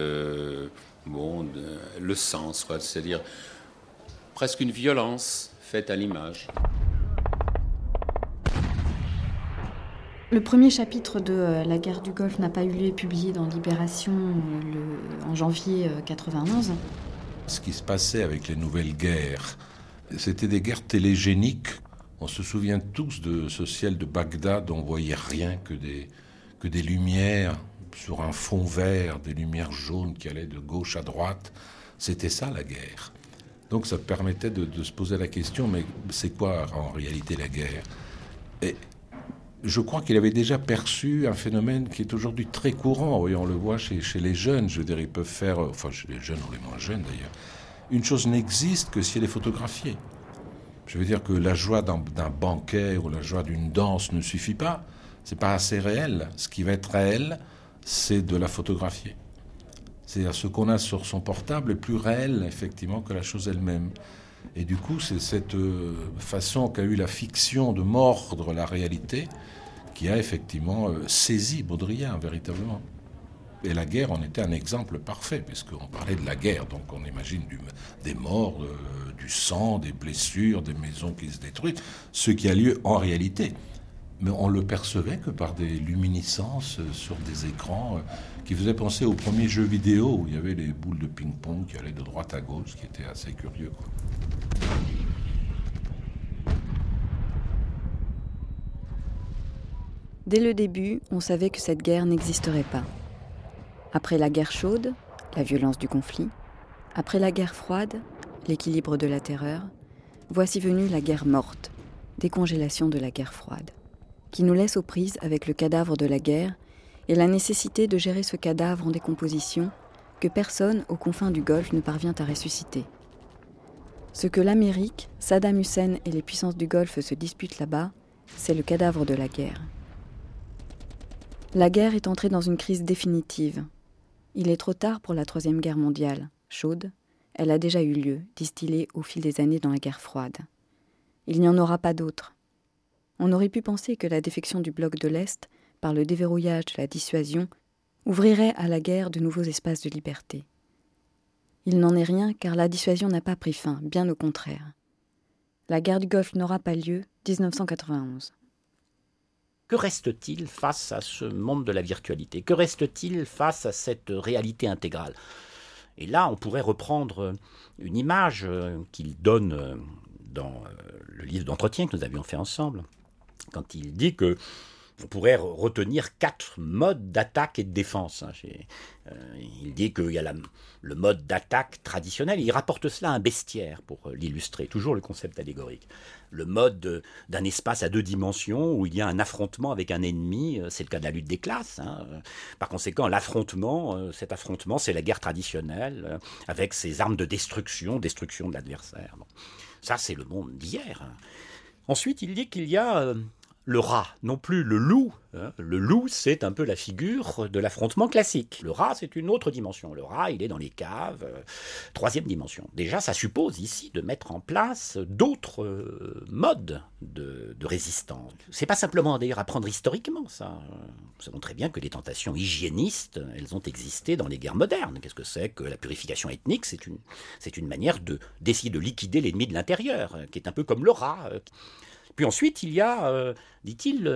le sens, c'est-à-dire presque une violence faite à l'image. Le premier chapitre de La guerre du Golfe n'a pas eu lieu, publié dans Libération en janvier 91. Ce qui se passait avec les nouvelles guerres, c'était des guerres télégéniques. On se souvient tous de ce ciel de Bagdad où on ne voyait rien que des lumières sur un fond vert, des lumières jaunes qui allaient de gauche à droite. C'était ça la guerre. Donc ça permettait de se poser la question, mais c'est quoi en réalité la guerre ? Et je crois qu'il avait déjà perçu un phénomène qui est aujourd'hui très courant, et on le voit chez les jeunes, je veux dire, ils peuvent faire, chez les jeunes ou les moins jeunes d'ailleurs, une chose n'existe que si elle est photographiée. Je veux dire que la joie d'un banquet ou la joie d'une danse ne suffit pas, c'est pas assez réel. Ce qui va être réel, c'est de la photographier. C'est-à-dire ce qu'on a sur son portable est plus réel, effectivement, que la chose elle-même. Et du coup, c'est cette façon qu'a eu la fiction de mordre la réalité qui a effectivement saisi Baudrillard, véritablement. Et la guerre en était un exemple parfait, puisqu'on parlait de la guerre, donc on imagine des morts, du sang, des blessures, des maisons qui se détruisent, ce qui a lieu en réalité. Mais on le percevait que par des luminescences sur des écrans qui faisaient penser aux premiers jeux vidéo où il y avait les boules de ping-pong qui allaient de droite à gauche, qui était assez curieux, quoi. Dès le début, on savait que cette guerre n'existerait pas. Après la guerre chaude, la violence du conflit, après la guerre froide, l'équilibre de la terreur, voici venue la guerre morte, décongélation de la guerre froide, qui nous laisse aux prises avec le cadavre de la guerre et la nécessité de gérer ce cadavre en décomposition que personne aux confins du Golfe ne parvient à ressusciter. Ce que l'Amérique, Saddam Hussein et les puissances du Golfe se disputent là-bas, c'est le cadavre de la guerre. La guerre est entrée dans une crise définitive. Il est trop tard pour la Troisième Guerre mondiale, chaude. Elle a déjà eu lieu, distillée au fil des années dans la guerre froide. Il n'y en aura pas d'autre. On aurait pu penser que la défection du bloc de l'Est, par le déverrouillage de la dissuasion, ouvrirait à la guerre de nouveaux espaces de liberté. Il n'en est rien car la dissuasion n'a pas pris fin, bien au contraire. La guerre du Golfe n'aura pas lieu, 1991. Que reste-t-il face à ce monde de la virtualité ? Que reste-t-il face à cette réalité intégrale ? Et là, on pourrait reprendre une image qu'il donne dans le livre d'entretien que nous avions fait ensemble, quand il dit que on pourrait retenir 4 modes d'attaque et de défense. Il dit qu'il y a le mode d'attaque traditionnel, il rapporte cela à un bestiaire pour l'illustrer, toujours le concept allégorique. Le mode d'un espace à 2 dimensions où il y a un affrontement avec un ennemi, c'est le cas de la lutte des classes. Par conséquent, cet affrontement, c'est la guerre traditionnelle, avec ses armes de destruction de l'adversaire. Bon. Ça, c'est le monde d'hier. Ensuite, il dit qu'il y a le rat, non plus le loup. Le loup, c'est un peu la figure de l'affrontement classique. Le rat, c'est une autre dimension. Le rat, il est dans les caves, 3e dimension. Déjà, ça suppose ici de mettre en place d'autres modes de résistance. C'est pas simplement d'ailleurs à prendre historiquement, ça. Nous savons très bien que les tentations hygiénistes, elles ont existé dans les guerres modernes. Qu'est-ce que c'est que la purification ethnique ? C'est une manière d'essayer de liquider l'ennemi de l'intérieur, qui est un peu comme le rat. Puis ensuite, il y a, dit-il,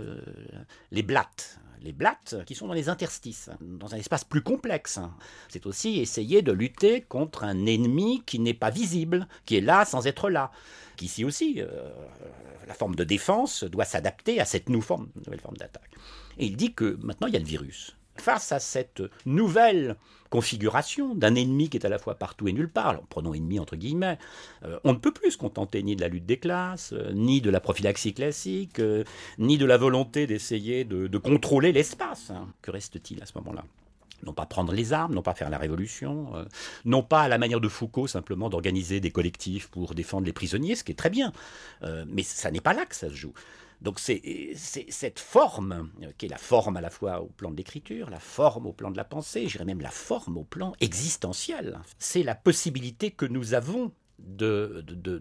les blattes. Les blattes qui sont dans les interstices, dans un espace plus complexe. C'est aussi essayer de lutter contre un ennemi qui n'est pas visible, qui est là sans être là. Qu'ici aussi, la forme de défense doit s'adapter à cette nouvelle forme d'attaque. Et il dit que maintenant, il y a le virus. Face à cette nouvelle configuration d'un ennemi qui est à la fois partout et nulle part, alors prenons ennemi entre guillemets, on ne peut plus se contenter ni de la lutte des classes, ni de la prophylaxie classique, ni de la volonté d'essayer de contrôler l'espace. Que reste-t-il à ce moment-là ? Non pas prendre les armes, non pas faire la révolution, non pas à la manière de Foucault simplement d'organiser des collectifs pour défendre les prisonniers, ce qui est très bien, mais ça n'est pas là que ça se joue. Donc c'est cette forme, qui est la forme à la fois au plan de l'écriture, la forme au plan de la pensée, je dirais même la forme au plan existentiel. C'est la possibilité que nous avons de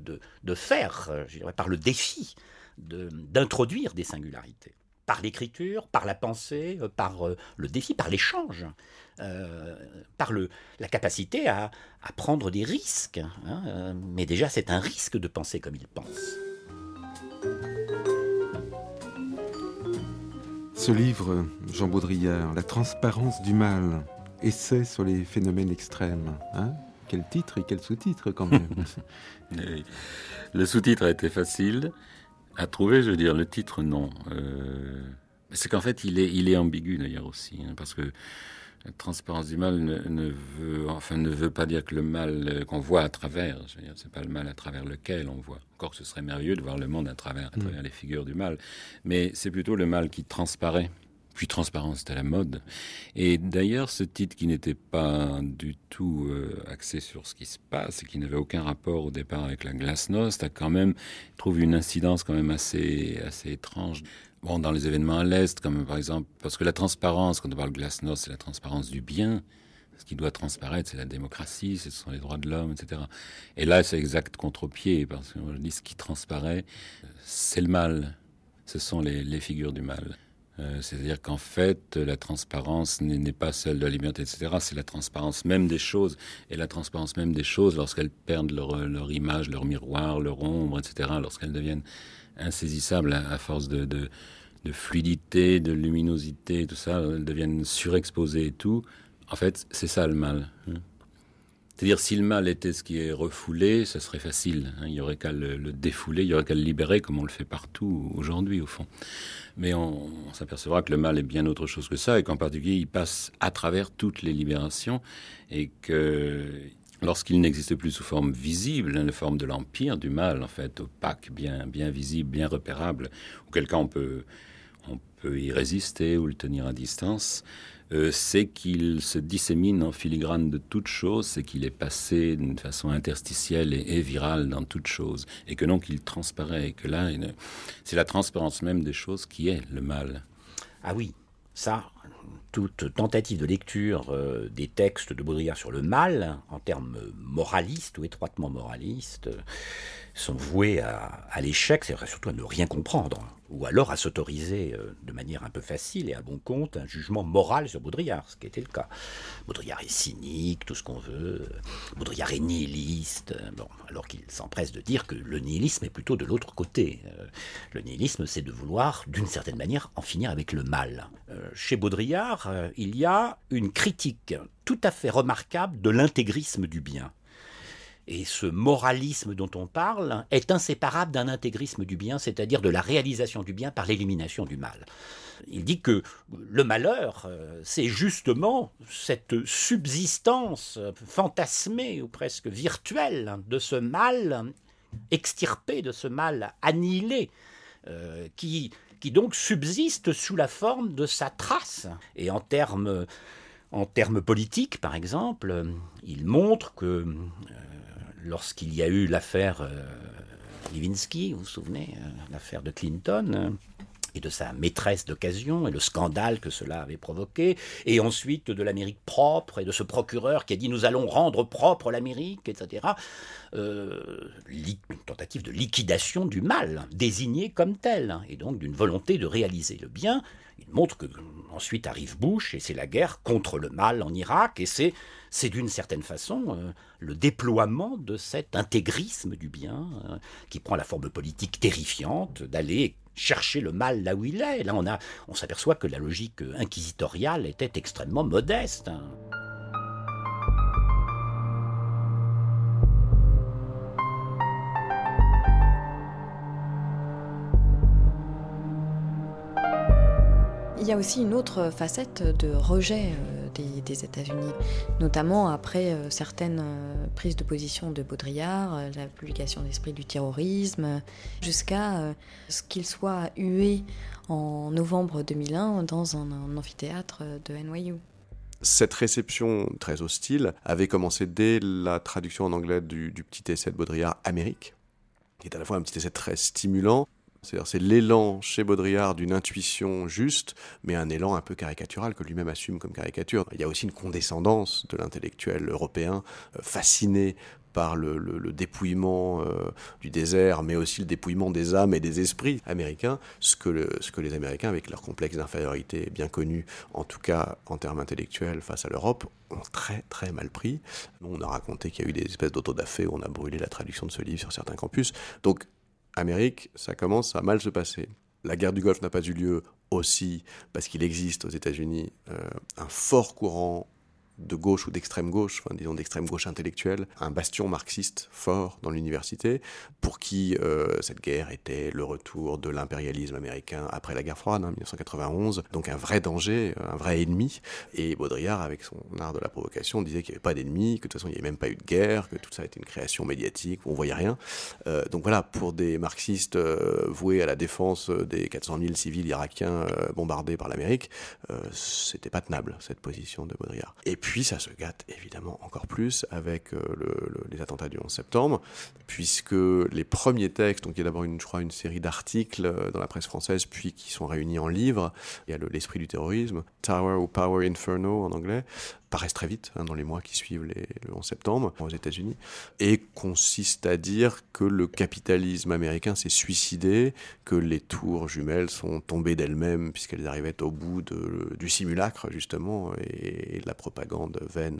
faire, je dirais, par le défi, d'introduire des singularités. Par l'écriture, par la pensée, par le défi, par l'échange, par la capacité à prendre des risques. Mais déjà, c'est un risque de penser comme il pense. Ce livre, Jean Baudrillard, La transparence du mal, essai sur les phénomènes extrêmes. Quel titre et quel sous-titre quand même. Le sous-titre a été facile à trouver, je veux dire, le titre non. C'est qu'en fait, il est ambigu d'ailleurs aussi, parce que la transparence du mal ne veut pas dire que le mal qu'on voit à travers, je veux dire, c'est pas le mal à travers lequel on voit. Encore que ce serait merveilleux de voir le monde à travers les figures du mal, mais c'est plutôt le mal qui transparaît. Puis transparence, c'était la mode. Et d'ailleurs, ce titre qui n'était pas du tout axé sur ce qui se passe et qui n'avait aucun rapport au départ avec la glasnost, a quand même trouve une incidence quand même assez étrange. Bon, dans les événements à l'Est, comme par exemple, parce que la transparence, quand on parle glasnost, c'est la transparence du bien, Ce qui doit transparaître, c'est la démocratie, ce sont les droits de l'homme, etc. Et là, c'est exact contre-pied, parce que je dis ce qui transparaît, c'est le mal. Ce sont les figures du mal. C'est-à-dire qu'en fait, la transparence n'est pas celle de la liberté, etc. C'est la transparence même des choses. Et la transparence même des choses, lorsqu'elles perdent leur image, leur miroir, leur ombre, etc., lorsqu'elles deviennent insaisissables à force de fluidité, de luminosité, tout ça, elles deviennent surexposées et tout. En fait, c'est ça le mal. C'est-à-dire, si le mal était ce qui est refoulé, ça serait facile. Il n'y aurait qu'à le défouler, il n'y aurait qu'à le libérer, comme on le fait partout aujourd'hui, au fond. Mais on s'apercevra que le mal est bien autre chose que ça, et qu'en particulier, il passe à travers toutes les libérations, et que lorsqu'il n'existe plus sous forme visible, la forme de l'empire, du mal, en fait, opaque, bien visible, bien repérable, auquel cas on peut y résister ou le tenir à distance, c'est qu'il se dissémine en filigrane de toute chose, c'est qu'il est passé d'une façon interstitielle et virale dans toute chose, et que donc il transparaît, et que là, c'est la transparence même des choses qui est le mal. Ah oui, ça, toute tentative de lecture des textes de Baudrillard sur le mal, en termes moralistes ou étroitement moralistes, sont voués à l'échec, c'est vrai, surtout à ne rien comprendre, ou alors à s'autoriser de manière un peu facile et à bon compte un jugement moral sur Baudrillard, ce qui était le cas. Baudrillard est cynique, tout ce qu'on veut, Baudrillard est nihiliste, alors qu'il s'empresse de dire que le nihilisme est plutôt de l'autre côté. Le nihilisme, c'est de vouloir, d'une certaine manière, en finir avec le mal. Chez Baudrillard, il y a une critique tout à fait remarquable de l'intégrisme du bien. Et ce moralisme dont on parle est inséparable d'un intégrisme du bien, c'est-à-dire de la réalisation du bien par l'élimination du mal. Il dit que le malheur, c'est justement cette subsistance fantasmée ou presque virtuelle de ce mal extirpé, de ce mal annihilé, qui donc subsiste sous la forme de sa trace. Et en termes politiques, par exemple, il montre que lorsqu'il y a eu l'affaire Lewinsky, vous vous souvenez, l'affaire de Clinton, et de sa maîtresse d'occasion, et le scandale que cela avait provoqué, et ensuite de l'Amérique propre, et de ce procureur qui a dit « nous allons rendre propre l'Amérique », etc. Une tentative de liquidation du mal, désigné comme tel, et donc d'une volonté de réaliser le bien. Il montre que ensuite arrive Bush, et c'est la guerre contre le mal en Irak, et c'est d'une certaine façon le déploiement de cet intégrisme du bien qui prend la forme politique terrifiante d'aller chercher le mal là où il est. Là, on s'aperçoit que la logique inquisitoriale était extrêmement modeste. Il y a aussi une autre facette de rejet des États-Unis, notamment après certaines prises de position de Baudrillard, la publication d'Esprit du terrorisme, jusqu'à ce qu'il soit hué en novembre 2001 dans un amphithéâtre de NYU. Cette réception très hostile avait commencé dès la traduction en anglais du petit essai de Baudrillard, Amérique, qui est à la fois un petit essai très stimulant. C'est l'élan chez Baudrillard d'une intuition juste, mais un élan un peu caricatural que lui-même assume comme caricature. Il y a aussi une condescendance de l'intellectuel européen fasciné par le dépouillement du désert, mais aussi le dépouillement des âmes et des esprits américains, ce que les Américains, avec leur complexe d'infériorité bien connu, en tout cas en termes intellectuels face à l'Europe, ont très très mal pris. On a raconté qu'il y a eu des espèces d'autodafé où on a brûlé la traduction de ce livre sur certains campus. Donc, Amérique, ça commence à mal se passer. La guerre du Golfe n'a pas eu lieu aussi parce qu'il existe aux États-Unis un fort courant de gauche ou d'extrême gauche, enfin disons d'extrême gauche intellectuelle, un bastion marxiste fort dans l'université, pour qui cette guerre était le retour de l'impérialisme américain après la guerre froide, 1991, donc un vrai danger, un vrai ennemi. Et Baudrillard, avec son art de la provocation, disait qu'il n'y avait pas d'ennemi, que de toute façon il n'y avait même pas eu de guerre, que tout ça était une création médiatique, on ne voyait rien. Donc voilà, pour des marxistes voués à la défense des 400 000 civils irakiens bombardés par l'Amérique, c'était pas tenable, cette position de Baudrillard. Et puis ça se gâte évidemment encore plus avec les attentats du 11 septembre, puisque les premiers textes, donc il y a d'abord une série d'articles dans la presse française, puis qui sont réunis en livres. Il y a l'Esprit du terrorisme, Tower ou Power Inferno en anglais, paraissent très vite, dans les mois qui suivent le 11 septembre aux États-Unis, et consiste à dire que le capitalisme américain s'est suicidé, que les tours jumelles sont tombées d'elles-mêmes puisqu'elles arrivaient au bout du simulacre, justement, et de la propagande vaine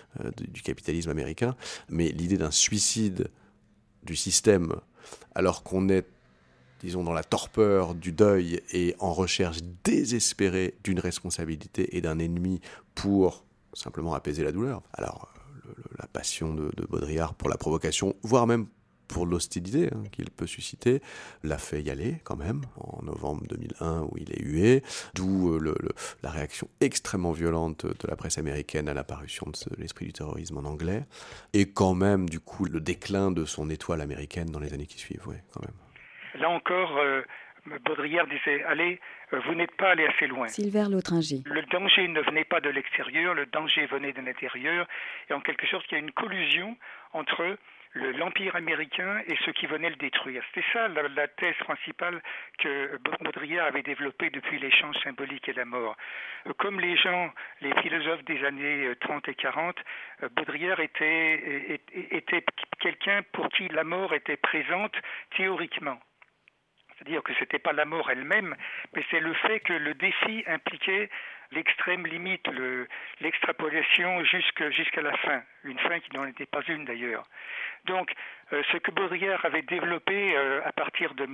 du capitalisme américain. Mais l'idée d'un suicide du système, alors qu'on est, disons, dans la torpeur du deuil et en recherche désespérée d'une responsabilité et d'un ennemi pour simplement apaiser la douleur. Alors, la passion de Baudrillard pour la provocation, voire même pour l'hostilité qu'il peut susciter, l'a fait y aller quand même, en novembre 2001 où il est hué, d'où la réaction extrêmement violente de la presse américaine à l'apparition de l'esprit du terrorisme en anglais, et quand même du coup le déclin de son étoile américaine dans les années qui suivent, oui, quand même. Là encore, Baudrillard disait « Allez, vous n'êtes pas allé assez loin ». Sylvain Lautringy. Le danger ne venait pas de l'extérieur, le danger venait de l'intérieur, et en quelque sorte, il y a une collusion entre l'Empire américain et ceux qui venaient le détruire. C'était ça la thèse principale que Baudrillard avait développée depuis l'échange symbolique et la mort. Comme les philosophes des années 30 et 40, Baudrillard était quelqu'un pour qui la mort était présente théoriquement. C'est-à-dire que ce n'était pas la mort elle-même, mais c'est le fait que le défi impliquait l'extrême limite, l'extrapolation jusqu'à la fin, une fin qui n'en était pas une d'ailleurs. Donc, ce que Baudrillard avait développé à partir de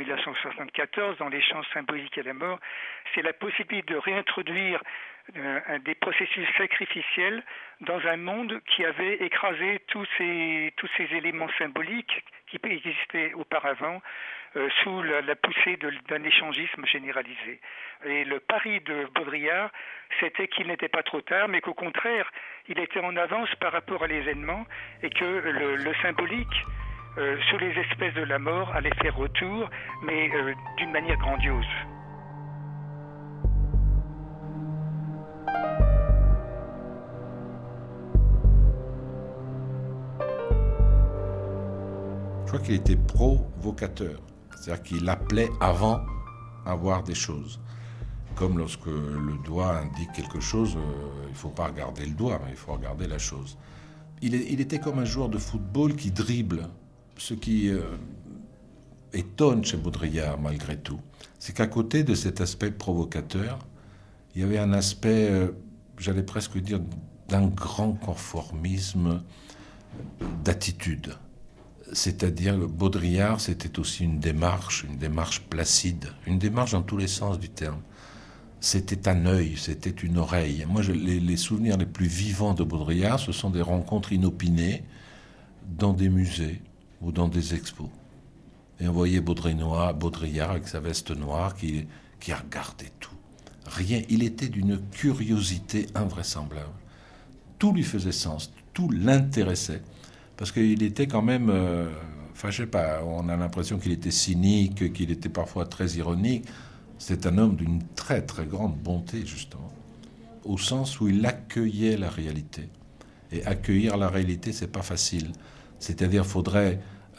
1974 dans l'échange symbolique et la mort, c'est la possibilité de réintroduire des processus sacrificiels dans un monde qui avait écrasé tous ces éléments symboliques qui existaient auparavant sous la poussée d'un échangisme généralisé. Et le pari de Baudrillard, c'était qu'il n'était pas trop tard, mais qu'au contraire, il était en avance par rapport à l'événement et que le symbolique, sous les espèces de la mort, allait faire retour, mais d'une manière grandiose. Je crois qu'il était provocateur, c'est-à-dire qu'il appelait avant à voir des choses. Comme lorsque le doigt indique quelque chose, il ne faut pas regarder le doigt, mais il faut regarder la chose. Il était comme un joueur de football qui dribble. Ce qui étonne chez Baudrillard, malgré tout, c'est qu'à côté de cet aspect provocateur, il y avait un aspect, j'allais presque dire, d'un grand conformisme d'attitude. C'est-à-dire, Baudrillard, c'était aussi une démarche placide, une démarche dans tous les sens du terme. C'était un œil, c'était une oreille. Moi, les souvenirs les plus vivants de Baudrillard, ce sont des rencontres inopinées dans des musées ou dans des expos. Et on voyait Baudrillard avec sa veste noire qui regardait tout. Rien, il était d'une curiosité invraisemblable. Tout lui faisait sens, tout l'intéressait. Parce qu'il était quand même, je sais pas, on a l'impression qu'il était cynique, qu'il était parfois très ironique. C'est un homme d'une très très grande bonté, justement, au sens où il accueillait la réalité. Et accueillir la réalité, c'est pas facile. C'est-à-dire, faudrait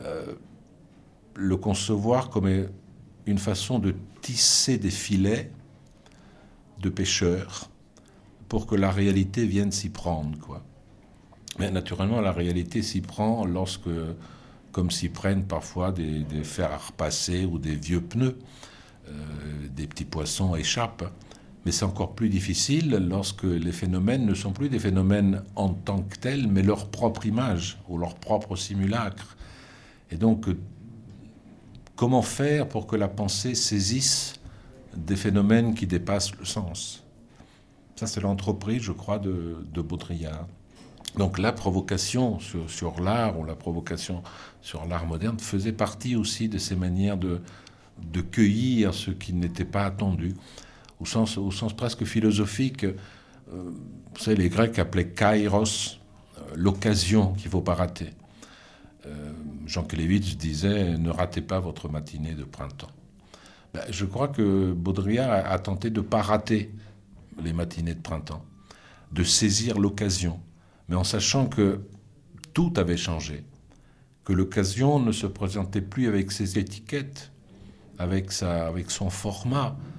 le concevoir comme une façon de tisser des filets de pêcheurs pour que la réalité vienne s'y prendre, quoi. Mais naturellement, la réalité s'y prend comme s'y prennent parfois des fers à repasser ou des vieux pneus. Des petits poissons échappent. Mais c'est encore plus difficile lorsque les phénomènes ne sont plus des phénomènes en tant que tels, mais leur propre image ou leur propre simulacre. Et donc, comment faire pour que la pensée saisisse des phénomènes qui dépassent le sens ? Ça, c'est l'entreprise, je crois, de Baudrillard. Donc la provocation sur l'art ou la provocation sur l'art moderne faisait partie aussi de ces manières de cueillir ce qui n'était pas attendu, au sens presque philosophique. Vous savez, les Grecs appelaient kairos, l'occasion qu'il ne faut pas rater. Jean Kelevitch disait « Ne ratez pas votre matinée de printemps ». Je crois que Baudrillard a tenté de ne pas rater les matinées de printemps, de saisir l'occasion, mais en sachant que tout avait changé, que l'occasion ne se présentait plus avec ses étiquettes, avec son format,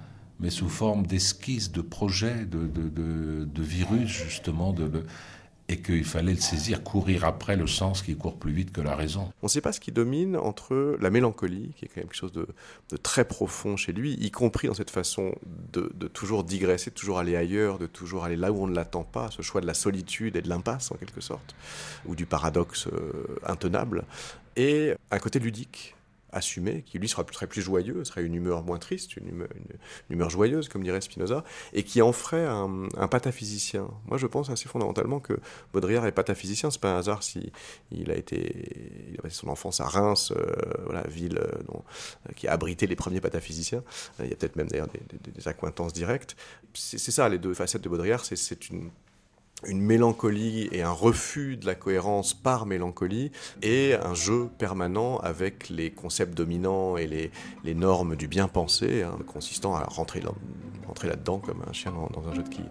mais sous forme d'esquisses, de projets, de virus, justement, et qu'il fallait le saisir, courir après le sens qui court plus vite que la raison. On ne sait pas ce qui domine entre la mélancolie, qui est quand même quelque chose de très profond chez lui, y compris dans cette façon de toujours digresser, de toujours aller ailleurs, de toujours aller là où on ne l'attend pas, ce choix de la solitude et de l'impasse en quelque sorte, ou du paradoxe intenable, et un côté ludique, assumé, qui lui serait plus joyeux, serait une humeur moins triste, une humeur joyeuse, comme dirait Spinoza, et qui en ferait un pataphysicien. Moi, je pense assez fondamentalement que Baudrillard est pataphysicien. C'est pas un hasard si il a passé son enfance à Reims, ville qui a abrité les premiers pataphysiciens. Il y a peut-être même d'ailleurs des accointances directes. C'est ça, les deux facettes de Baudrillard. C'est une mélancolie et un refus de la cohérence par mélancolie et un jeu permanent avec les concepts dominants et les normes du bien pensé, consistant à rentrer là-dedans comme un chien dans un jeu de quilles.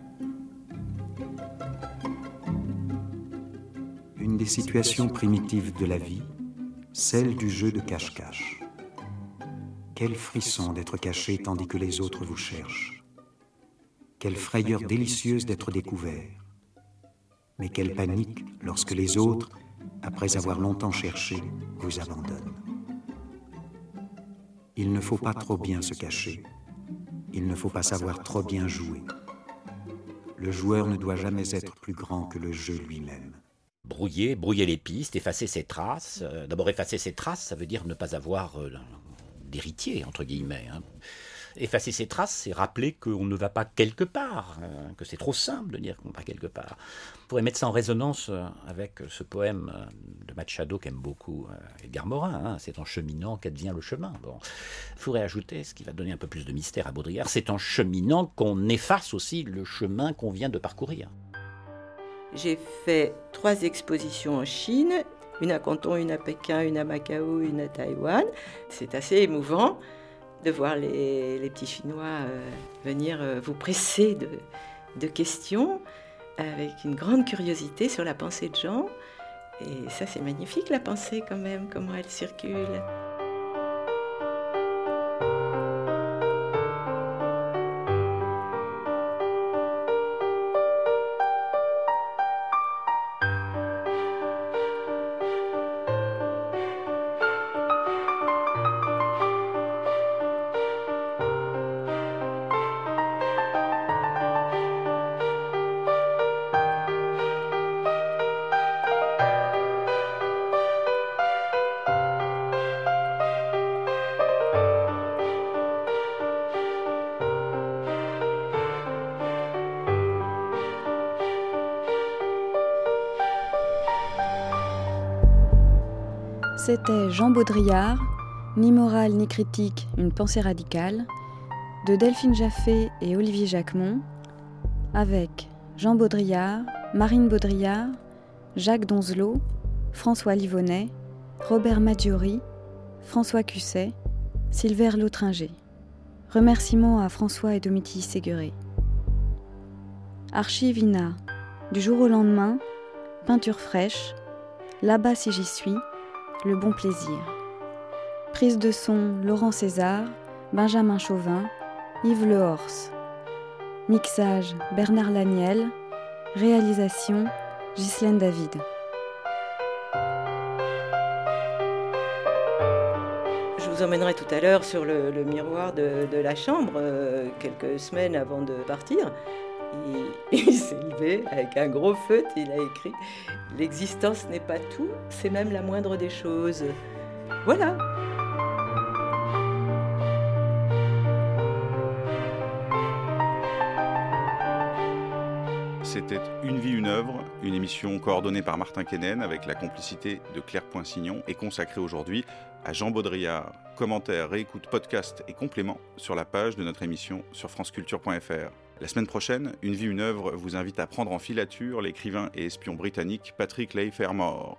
Une des situations primitives de la vie, celle du jeu de cache-cache. Quel frisson d'être caché tandis que les autres vous cherchent. Quelle frayeur délicieuse d'être découvert. Mais quelle panique lorsque les autres, après avoir longtemps cherché, vous abandonnent. Il ne faut pas trop bien se cacher. Il ne faut pas savoir trop bien jouer. Le joueur ne doit jamais être plus grand que le jeu lui-même. Brouiller les pistes, effacer ses traces. D'abord, effacer ses traces, ça veut dire ne pas avoir d'héritier, entre guillemets. Effacer ses traces, c'est rappeler qu'on ne va pas quelque part, que c'est trop simple de dire qu'on va quelque part. On pourrait mettre ça en résonance avec ce poème de Machado qu'aime beaucoup Edgar Morin, c'est en cheminant qu'advient le chemin. Bon. Il faudrait ajouter, ce qui va donner un peu plus de mystère à Baudrillard, c'est en cheminant qu'on efface aussi le chemin qu'on vient de parcourir. J'ai fait 3 expositions en Chine, une à Canton, une à Pékin, une à Macao, une à Taïwan. C'est assez émouvant de voir les petits Chinois venir vous presser de questions avec une grande curiosité sur la pensée de Jean. Et ça, c'est magnifique, la pensée quand même, comment elle circule. C'était Jean Baudrillard, ni morale ni critique, une pensée radicale, de Delphine Jaffé et Olivier Jacquemont, avec Jean Baudrillard, Marine Baudrillard, Jacques Donzelot, François Livonnet, Robert Maggiori, François Cusset, Silver Lautringer. Remerciements à François et Domitille Séguret. Archive INA, du jour au lendemain, peinture fraîche, là-bas si j'y suis, le bon plaisir. Prise de son, Laurent César, Benjamin Chauvin, Yves Lehors. Mixage, Bernard Laniel. Réalisation, Ghislaine David. Je vous emmènerai tout à l'heure sur le miroir de la chambre, quelques semaines avant de partir. Il s'est levé avec un gros feutre, il a écrit « L'existence n'est pas tout, c'est même la moindre des choses. » Voilà. C'était Une vie, une œuvre, une émission coordonnée par Martin Quenen avec la complicité de Claire Poinsignon et consacrée aujourd'hui à Jean Baudrillard. Commentaires, réécoutes, podcasts et compléments sur la page de notre émission sur franceculture.fr. La semaine prochaine, Une vie, une œuvre vous invite à prendre en filature l'écrivain et espion britannique Patrick Leigh Fermor.